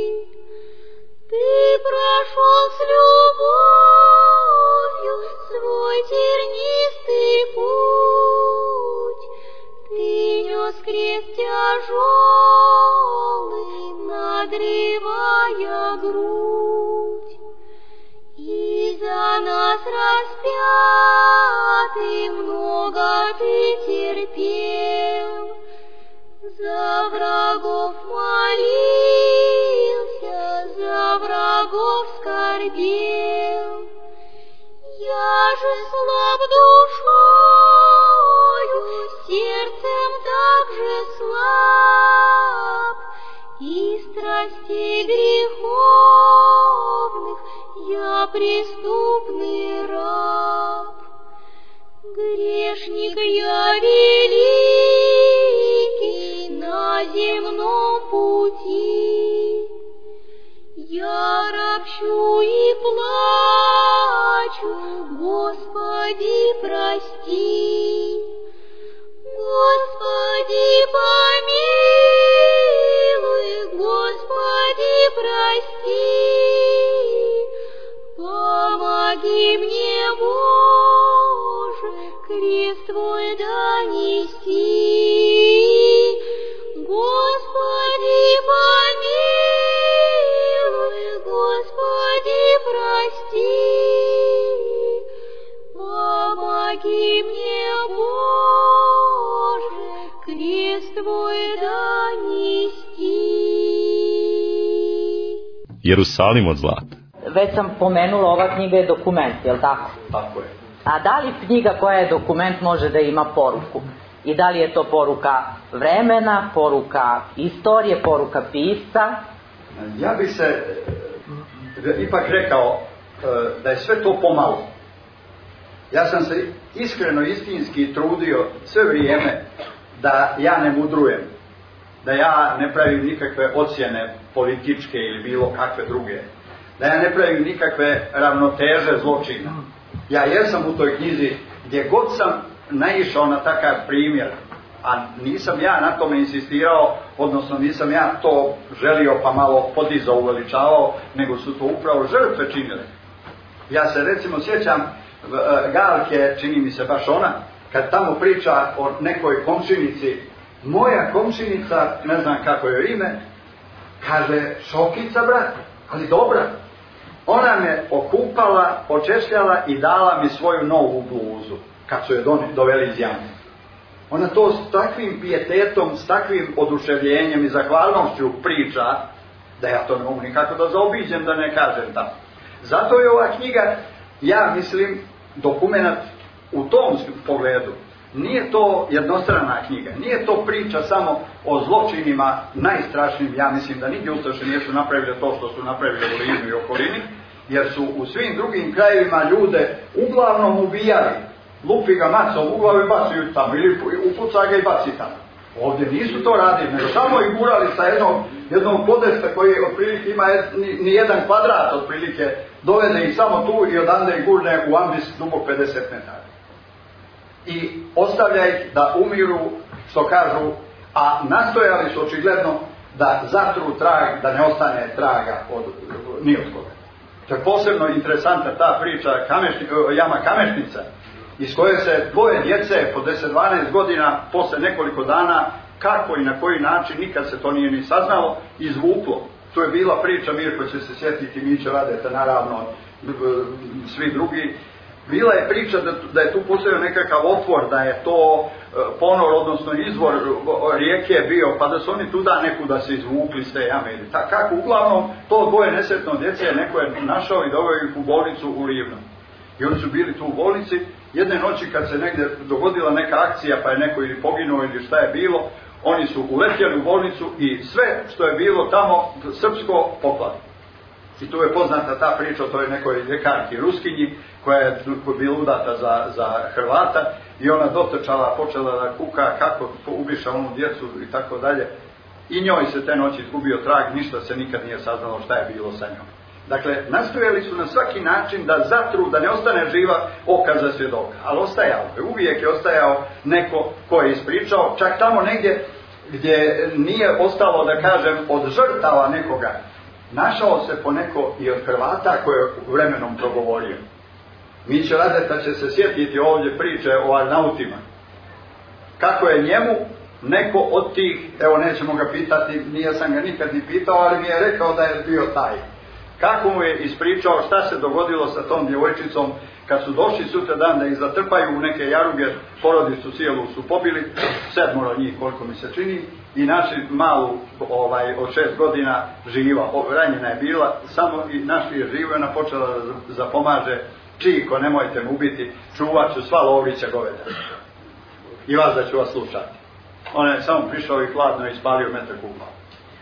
Ты прошел с любовью свой тернистый путь, ты нес крест тяжелый, надрывая грудь, и за нас распятый много ты терпел, за врагов молился, за врагов скорбел. Я же слаб душою, сердцем также слаб, и страстей греховных я преступный раб. Грешник я великий на земном пути, я ропщу и плачу, Господи, прости. Господи, помилуй, Господи, прости, помоги мне, Боже, крест твой донести. Господи, помилуй, Господи, прости, помоги мне, Боже, крест твой донести. Jerusalim od zlata. Već sam pomenula, ova knjiga je dokument, je li tako? Tako je. A da li knjiga koja je dokument može da ima poruku? I da li je to poruka vremena, poruka istorije, poruka pisca? Ja bih se ipak rekao da je sve to pomalo. Ja sam se iskreno, istinski trudio sve vrijeme da ja ne mudrujem, da ja ne pravim nikakve ocjene političke ili bilo kakve druge, da ja ne pravim nikakve ravnoteže zločina. Ja jesam u toj knjizi, gdje god sam naišao na takav primjer, a nisam ja na tome insistirao, odnosno nisam ja to želio pa malo podizao, uveličavao, nego su to upravo žrtve činile. Ja se recimo sjećam Galke, čini mi se baš ona, kad tamo priča o nekoj komšinici, moja komšinica, ne znam kako je ime, kaže, Šokica, brate, ali dobra. Ona me okupala, očešljala i dala mi svoju novu bluzu, kad su je doveli iz jame. Ona to s takvim pijetetom, s takvim oduševljenjem i zahvalnošću priča, da ja to ne mogu nikako da zaobiđem, da ne kažem tamo. Zato je ova knjiga, ja mislim, dokumenat u tom pogledu. Nije to jednostrana knjiga, nije to priča samo o zločinima najstrašnijim, ja mislim da nigdje Ustaše nisu napravili to što su napravili u Livnu i okolini, jer su u svim drugim krajevima ljude uglavnom ubijali, lupi ga macom u glavu i baciju tamo, ili upuca ga i baci tamo. Ovdje nisu to radili, nego samo ih gurali sa jednom, jednom podesta koji otprilike ima ni, ni jedan kvadrat otprilike, dovede ih samo tu i odande ih gurne u ambis dubok pedeset metara. I ostavlja ih da umiru, što kažu, a nastojali su očigledno da zatru trag, da ne ostane traga od ni od koga. To je posebno interesantna ta priča kamešni, jama Kamešnica, iz koje se dvoje djece po deset dvanaest godina, posle nekoliko dana, kako i na koji način, nikad se to nije ni saznalo, izvuklo. To je bila priča, Mirko će se sjetiti, Miće Radeta, naravno, svi drugi. Bila je priča da, da je tu postojao nekakav otvor, da je to ponor, odnosno izvor rijeke bio, pa da su oni tuda nekuda se izvukli s te jame. Ta, kako, uglavnom, to dvoje nesretno djece neko je našao i doveo ih u bolnicu u Livnu. I oni su bili tu u bolnici. Jedne noći kad se negdje dogodila neka akcija, pa je neko ili poginuo ili šta je bilo, oni su uletjeli u bolnicu i sve što je bilo tamo srpsko poklali. I tu je poznata ta priča o toj nekoj ljekarki Ruskinji, koja je bila udata za, za Hrvata, i ona dotrčala, počela da kuka kako ubiša onu djecu i tako dalje. I njoj se te noći izgubio trag, ništa se nikad nije saznalo šta je bilo sa njom. Dakle, nastojali su na svaki način da zatru, da ne ostane živa oka za svjedoka. Ali ostajao je, uvijek je ostajao neko ko je ispričao, čak tamo negdje gdje nije ostalo, da kažem, od žrtava nekoga, našao se poneko i od Hrvata koje je vremenom progovorio. Miće Radeta će se sjetiti ovdje priče o Arnautima. Kako je njemu neko od tih, evo nećemo ga pitati, nije sam ga nikad ni pitao, ali mi je rekao da je bio taj. Kako mu je ispričao šta se dogodilo sa tom djevojčicom kad su došli sutra dan da ih zatrpaju u neke jaruge, porodicu cijelu su pobili, sedmoro njih koliko mi se čini, i našli malu ovaj, od šest godina živa, ranjena je bila, samo i našli je živo, ona počela da zapomaže, čiko, nemojte me ubiti, čuvat ću sva Lovrića goveda. I vas da ću vas slušati. On je samo prišao i hladno i spalio metak u glavu.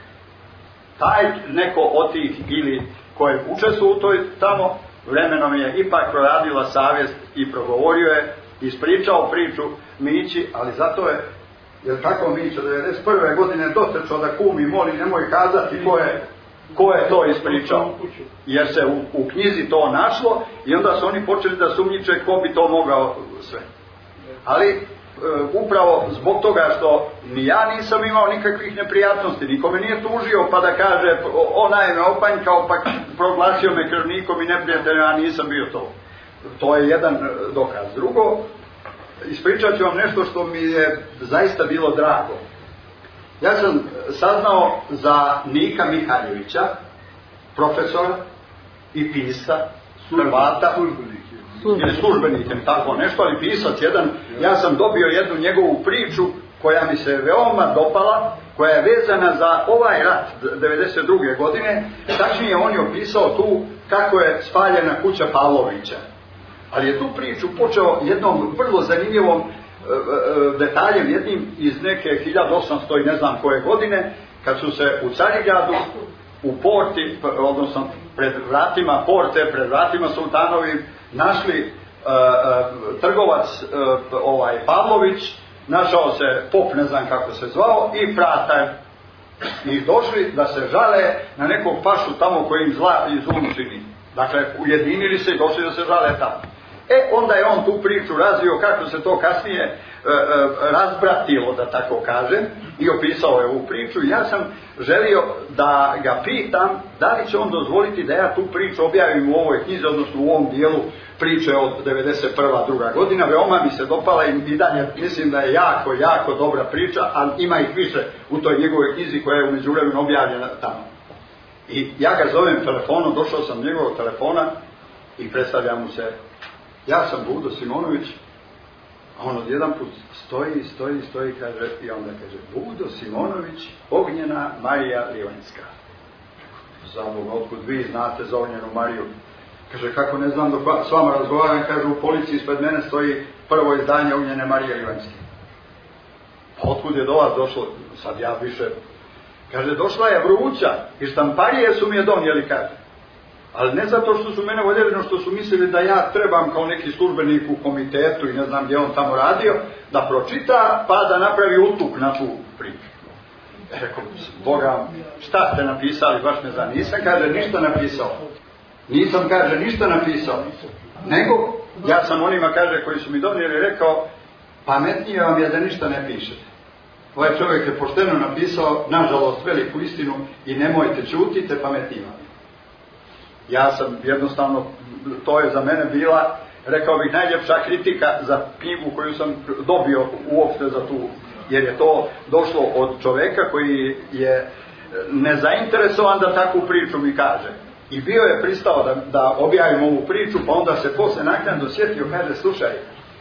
Taj neko od tih ili koji je učestvovao u toj tamo, vremenom je ipak proradila savjest i progovorio je, ispričao priču Mići, ali zato je, jer tako Mića, devedeset prve godine dotrčao da kumi moli, nemoj kazati ko je, ko je to ispričao, jer se u, u knjizi to našlo i onda su oni počeli da sumnjiče ko bi to mogao sve. Ali upravo zbog toga što ni ja nisam imao nikakvih neprijatnosti, nikome nije tužio pa da kaže ona je me opanjkao pa proglasio me krvnikom i neprijateljem, a nisam bio to. To je jedan dokaz. Drugo, ispričat ću vam nešto što mi je zaista bilo drago. Ja sam saznao za Nika Mihaljevića, profesora i pisca, Hrvata, ili službenikem, tako nešto, ali pisac jedan. Ja sam dobio jednu njegovu priču koja mi se veoma dopala, koja je vezana za ovaj rat devedeset druge godine. Tačnije, on je opisao tu kako je spaljena kuća Pavlovića. Ali je tu priču počeo jednom vrlo zanimljivom detaljem, jednim iz neke hiljadu osamsto i ne znam koje godine, kad su se u Carigradu u porti, odnosno pred vratima porte, pred vratima sultanovi, našli uh, uh, trgovac uh, ovaj Pavlović, našao se pop, ne znam kako se zvao, i Prataj. i došli da se žale na nekog pašu tamo koji im zla i zlu čini. Dakle, ujedinili se i došli da se žale tamo. E, onda je on tu priču razvio kako se to kasnije e, e, razbratilo, da tako kažem, i opisao je ovu priču. Ja sam želio da ga pitam da li će on dozvoliti da ja tu priču objavim u ovoj knjizi, odnosno u ovom dijelu priče od devedeset prva druga godina. Veoma mi se dopala i dalje mislim da je jako, jako dobra priča, ali ima ih više u toj njegovoj knjizi koja je u međuvremenu objavljena tamo. I ja ga zovem telefonom, došao sam njegovog telefona i predstavljam mu se. Ja sam Budo Simonović, a on odjedan put stoji, stoji, stoji, kaže, i onda kaže, Budo Simonović, Ognjena Marija Livanjska. Za Boga, otkud vi znate za Ognjenu Mariju? Kaže, kako ne znam dok s vama razgovaram, kaže, u policiji ispred mene stoji prvo izdanje Ognjene Marije Livanjske. Pa otkud je do vas došlo? Sad ja više... Kaže, došla je vruća i štamparije su mi je donijeli, kaže. Ali ne zato što su mene voljeli, no što su mislili da ja trebam kao neki službenik u komitetu i ne znam gdje on tamo radio, da pročita pa da napravi utuk na tu priču. E, rekao, Boga, šta ste napisali, baš ne znam. Nisam, kaže, ništa napisao. Nisam, kaže, ništa napisao. Nego, ja sam onima, kaže, koji su mi donijeli, rekao, pametnije vam je da ništa ne pišete. Ovaj čovjek je pošteno napisao, nažalost, veliku istinu i nemojte čutite, pametnije vam. Ja sam jednostavno, to je za mene bila, rekao bih, najljepša kritika za knjigu koju sam dobio uopšte za tu, jer je to došlo od čoveka koji je nezainteresovan da takvu priču mi kaže. I bio je pristao da, da objavimo ovu priču, pa onda se posle naknadno sjetio, kaže, slušaj,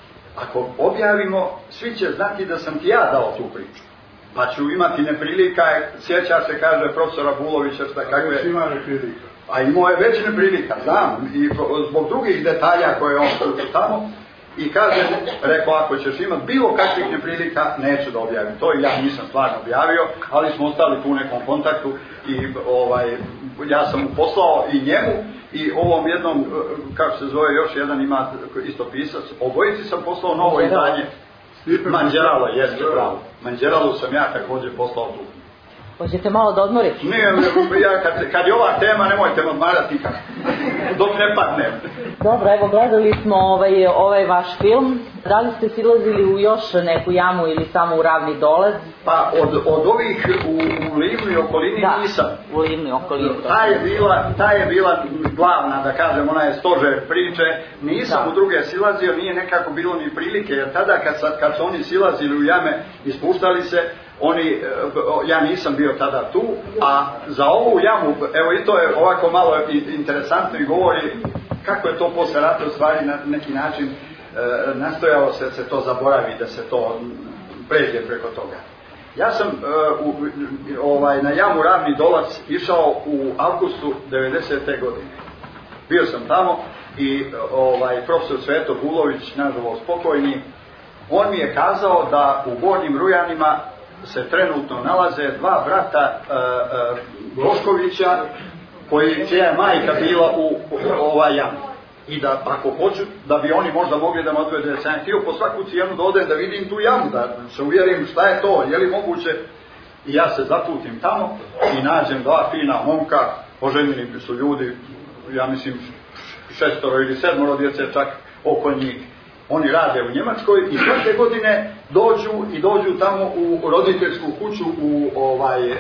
ako objavimo, svi će znati da sam ti ja dao tu priču. Pa ću imati neprilika, sjeća se, kaže, profesora Bulovića, šta kakve... Ima neprilika. A imao je već neprilika, znam, i zbog drugih detalja koje on slučio tamo, i kaže, rekao, ako ćeš imati bilo kakvih neprilika, neću da objavim. To i ja nisam stvarno objavio, ali smo ostali tu u nekom kontaktu i ovaj, ja sam mu poslao i njemu i ovom jednom, kako se zove, još jedan ima isto pisac, obojici sam poslao novo izdanje. Manđeralo, jeste, bravo. Manđeralu sam ja također poslao tu. Hoćete malo da odmorite? Ne, ja, kad, kad je ova tema, nemojte me odmarati nikad, dok ne padnem. Dobro, evo, gledali smo ovaj, ovaj vaš film. Da li ste silazili u još neku jamu ili samo u Ravni dolaz? Pa od, od ovih u, u Livnu i okolini da, nisam. u Livnu i okolini. Ta je bila, ta je bila glavna, da kažem, ona je stožer priče. Nisam da. u druge silazio, nije nekako bilo ni prilike, jer tada kad, kad su oni silazili u jame i spuštali se, oni, ja nisam bio tada tu, a za ovu jamu, evo i to je ovako malo interesantno i govori kako je to posle rata u stvari na neki način e, nastojalo se se to zaboravi, da se to pređe preko toga. Ja sam e, u, ovaj, na jamu Ravni dolaz išao u avgustu devedesete godine. Bio sam tamo i ovaj, profesor Sveto Bulović, nažalost pokojni, on mi je kazao da u Gornjim Rujanima se trenutno nalaze dva brata e, e, Boškovića, koji, čija je majka bila u, u ovaj jam. I da, ako hoću, da bi oni možda mogli da me odvede, sam htio po svaku cijenu da odem da vidim tu jamu, da se uvjerim šta je to, je li moguće. I ja se zaputim tamo i nađem dva fina momka, oženjeni su ljudi, ja mislim šestoro ili sedmoro djece čak oko njih. Oni rade u Njemačkoj i svake godine dođu i dođu tamo u roditeljsku kuću u ovaj,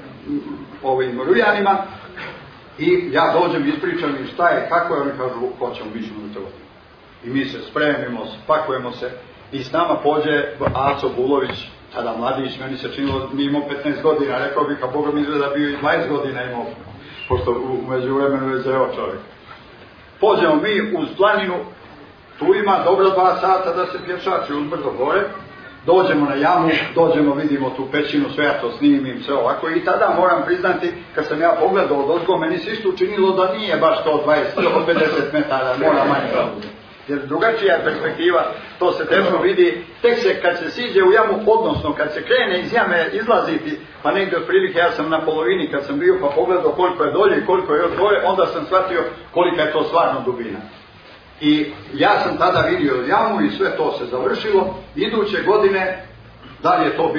ovim Rujanima i ja dođem, ispričam im šta je, kako je, oni kažu, hoćemo, mi ćemo to. I mi se spremimo, spakujemo se i s nama pođe Aco Bulović, tada mladić, meni se činilo, mi imao petnaest godina, rekao bih, a Boga mi izgleda bio i dvadeset godina imao, pošto u međuvremenu je zreo čovjek. Pođemo mi uz planinu, tu ima dobro dva sata da se pješači uzbrdo gore, dođemo na jamu, dođemo, vidimo tu pećinu, sve ja to snimim, sve ovako i tada moram priznati, kad sam ja pogledao od ozgo, meni se isto učinilo da nije baš to dvadeset do pedeset metara, mora manje da bude. Jer drugačija je perspektiva, to se teško vidi, tek se kad se siđe u jamu, odnosno kad se krene iz jame izlaziti, pa negdje otprilike ja sam na polovini kad sam bio pa pogledao koliko je dolje i koliko je još gore, onda sam shvatio kolika je to stvarno dubina. I ja sam tada vidio jamu i sve to se završilo. Iduće godine, da li je to bio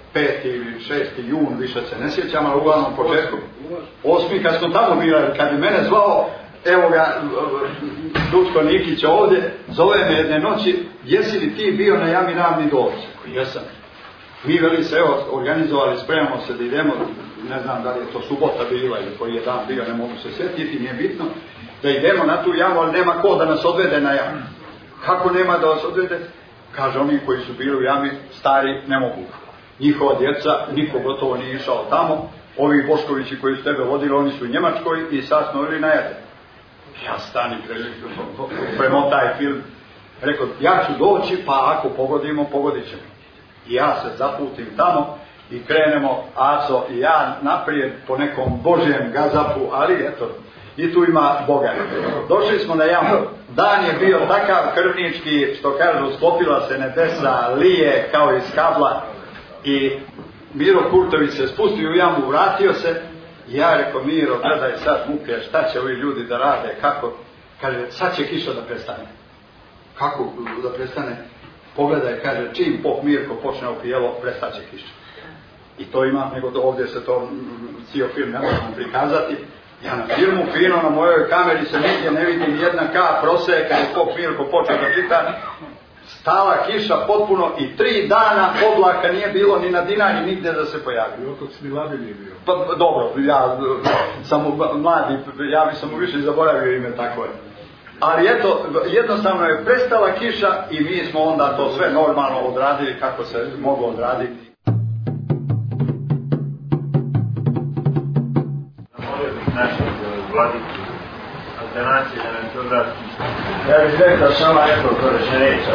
peti ili šesti jun, više se ne sjećam, ali uglavnom početku osmi, kad smo tamo bili, kad je mene zvao, evo ga, Duško Nikić ovdje, zove me jedne noći, jesi li ti bio na Jami Ravni Dolce? Jesam. Mi veli se, evo, organizovali, spremamo se da idemo, ne znam da li je to subota bila ili koji je dan bio, ne mogu se sjetiti, nije bitno, da idemo na tu jamu, ali nema ko da nas odvede na jamu. Kako nema da vas odvede? Kaže, oni koji su bili u jami, stari, ne mogu. Njihova djeca, niko gotovo nije išao tamo, ovi Boškovići koji su tebe vodili, oni su u Njemačkoj i sad smo ili na jede. Ja stani prema taj film, rekao, ja ću doći, pa ako pogodimo, pogodit ćemo. I ja se zaputim tamo i krenemo, Aco i ja, naprijed po nekom Božjem gazapu, ali eto, i tu ima Boga. Došli smo na jamu, dan je bio takav krvnički, što kažu, sklopila se nebesa, lije kao iz kabla, i Miro Kurtović se spustio u jamu, vratio se, i ja rekao, Miro, gledaj sad muke, šta će ovi ljudi da rade, kako? Kaže, sad će kiša da prestane. Kako da prestane? Pogledaj, kaže, čim pop Mirko počne opijelo, prestaće kiša. I to ima, nego to ovdje se to, cijel film ne možemo prikazati. Ja na filmu, fino, na mojoj kameri se nigdje ne vidim jedna kap rose, kad je pop Mirko počeo da čita, stala kiša potpuno i tri dana oblaka nije bilo ni na Dinari nigdje da se pojavi. I otok Smilavi nije bio. Pa dobro, ja sam mladi, ja bi sam mu više zaboravio ime, tako je. Ali eto, jednostavno je prestala kiša i mi smo onda to sve normalno odradili kako se moglo odraditi. Molio bih našeg vladiku alternacije da nam se odrati. Ja bih rekao samo nekoliko rečenica.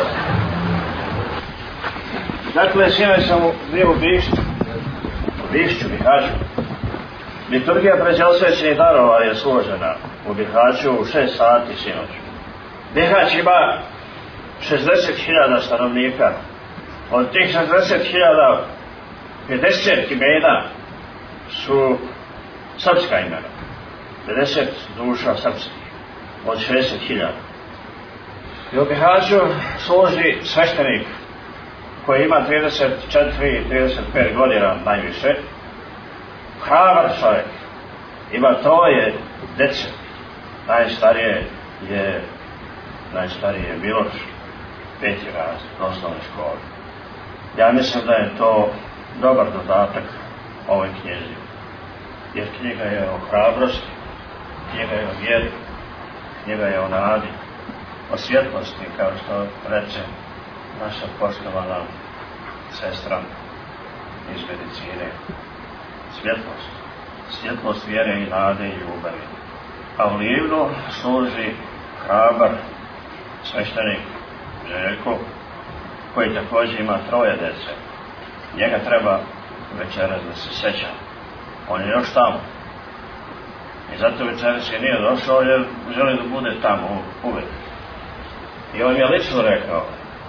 Dakle, sjeme sam bio u Bišću, u Bišću, Bihaću. Liturgija pređeosvećenih darova je složena u Bihaću u šest sati sinoć. Bihać ima šezdeset hiljada stanovnika. Od tih šezdeset hiljada pedeset imena su srpska imena. pedeset duša srpskih od šezdeset hiljada. I u Bihaću služi sveštenik koji ima trideset četiri do trideset pet godina najviše. Hrabar čovjek, ima troje djece, najstarije je najstarije je Miloš, peti razred osnovne škole. Ja mislim da je to dobar dodatak ovoj knjizi, jer knjiga je o hrabrosti, knjiga je o vjeri, knjiga je o nadi, o svjetlosti, kao što reče naša poštovana sestra iz medicine. Svjetlost, svjetlost vjere i nade i ljubavi. A u Livnu služi hrabar sveštenik Željko, koji također ima troje djece. Njega treba večeras da se seća. On je još tamo. I zato večeras je nije došao jer želi da bude tamo uvijek. I on je lično rekao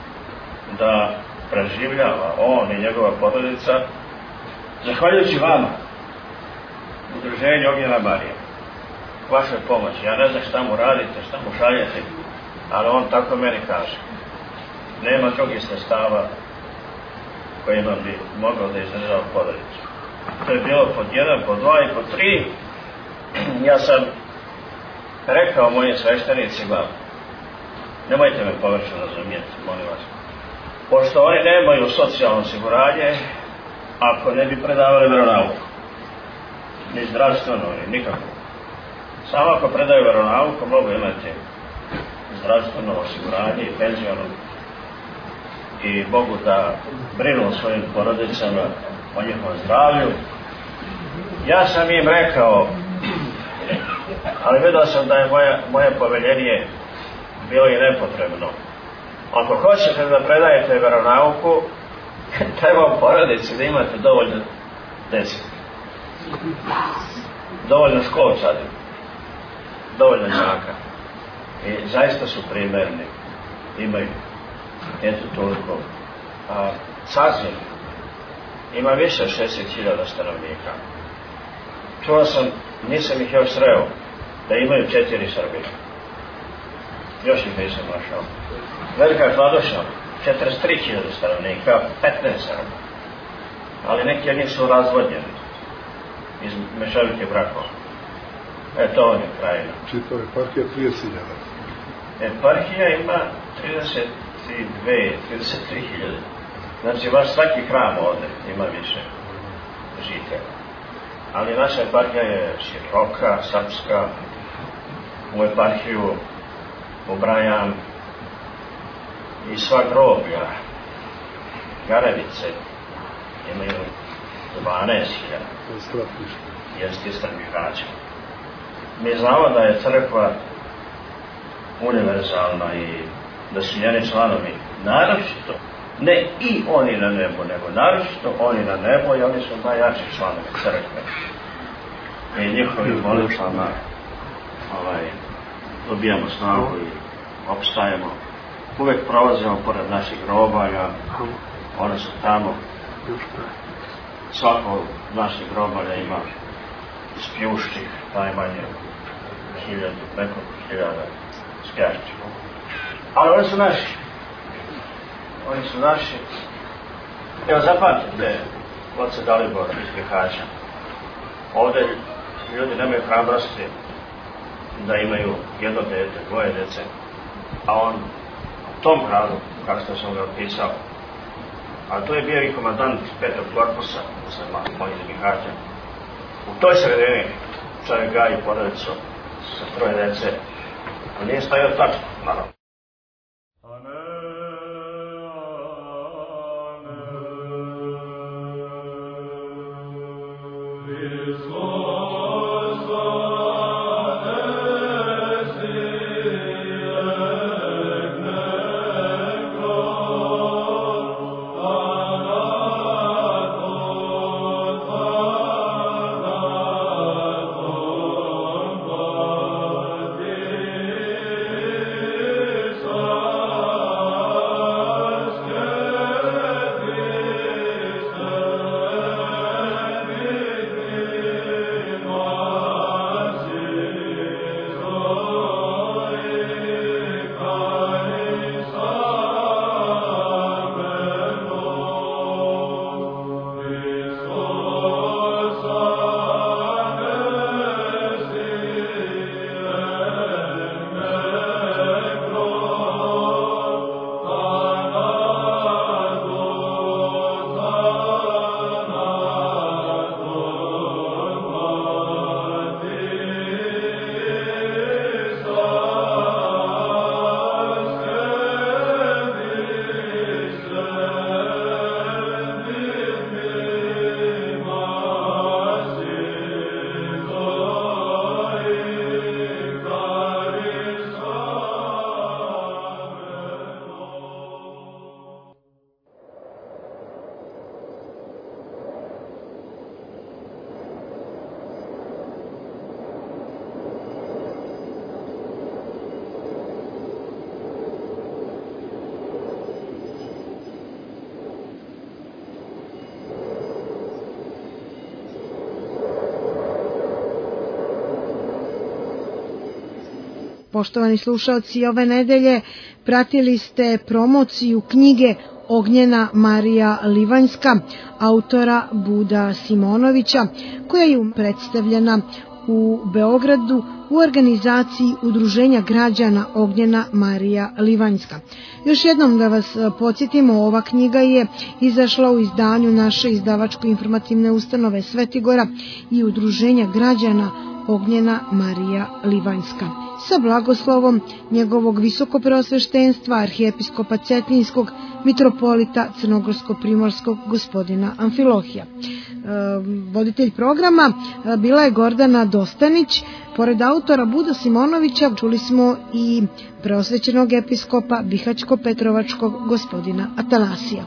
da preživljava on i njegova porodica zahvaljujući vama, udruženju Ognjena Marije, vašoj pomoći. Ja ne znam šta mu radite, šta mu šaljete, ali on tako meni kaže. Nema drugih sredstava kojima bi mogao da izdržava porodicu. To je bilo pod jedan, pod dva i pod tri. Ja sam rekao mojim sveštenicima, nemojte me površno razumijeti, molim vas. Pošto oni nemaju socijalno osiguranje, ako ne bi predavali veronauku, ni zdravstveno, ni nikako. Samo ako predaju veronauku, mogu imati zdravstveno osiguranje i penzijonu i mogu da brinu o svojim porodicama, o njihovom zdravlju. Ja sam im rekao, ali vidio sam da je moja, moje poveljenje bilo i nepotrebno. Ako hoćete da predajete veronauku, treba porodici da imate dovoljno djece, dovoljno školčadi, dovoljno đaka. I zaista su primerni, imaju eto toliko. A Sazin ima više od šezdeset hiljada stanovnika. Čuo sam, nisam ih još sreo, da imaju četiri Srbije. Još ih nisam našao. Velika Kladuša, četrdeset tri hiljade stanovnika, petnaest Srba. ali neki od njih su razvodnjeni iz mešovitih brakova. E, to on je krajina. Čitao je eparhija trideset hiljada. Eparhija ima trideset dve, trideset tri hiljade. Znači, baš svaki hram ovde ima više žitelja. Ali naša eparhija je široka, srpska. U eparhiju ubrajam i sva groblja, Garavice, imaju dvanaest hiljada. To je stratište. Jeste Stratište. Mi znamo da je crkva univerzalna i da su njeni članovi naročito, ne i oni na nebu, nego naročito oni na nebu i oni su najjači članovi crkve. I njihovi molitvama ovaj, dobijamo snagu i opstajemo. Uvek prolazimo pored naših grobalja, one su tamo. Svako od naših grobalja ima iz pljuščih najmanje hiljadu, nekoliko hiljada skjašća. Ali oni su naši. Oni su naši. Evo, zapamtite oca Dalibora iz Bihaća. Ovde ljudi nemaju hrabrosti da imaju jedno dete, dvoje dece, a on u tom gradu, kako što sam ga opisao, a to je bio i komandant petog korpusa, sam moj iz Bihaća. U toj sredini čovjek gaji porodicu sa troje dece, a nije stavio tačku, naravno. Poštovani slušalci, ove nedelje pratili ste promociju knjige Ognjena Marija Livanjska, autora Buda Simonovića, koja je predstavljena u Beogradu u organizaciji Udruženja građana Ognjena Marija Livanjska. Još jednom da vas podsjetimo, ova knjiga je izašla u izdanju naše izdavačko-informativne ustanove Svetigora i Udruženja građana Ognjena Marija Livanjska. Sa blagoslovom njegovog visokopreosveštenstva arhijepiskopa Cetinjskog mitropolita Crnogorsko-primorskog gospodina Amfilohija. E, voditelj programa bila je Gordana Dostanić. Pored autora Buda Simonovića čuli smo i preosvećenog episkopa Bihaćko-Petrovačkog gospodina Atanasija.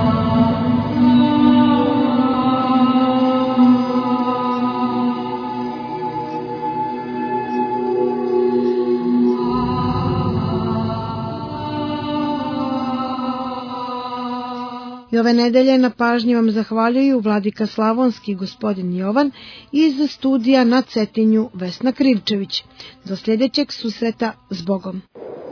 I ove nedelje na pažnji vam zahvaljuju vladika Slavonski gospodin Jovan iz studija na Cetinju Vesna Krivčević. Do sljedećeg susreta s Bogom.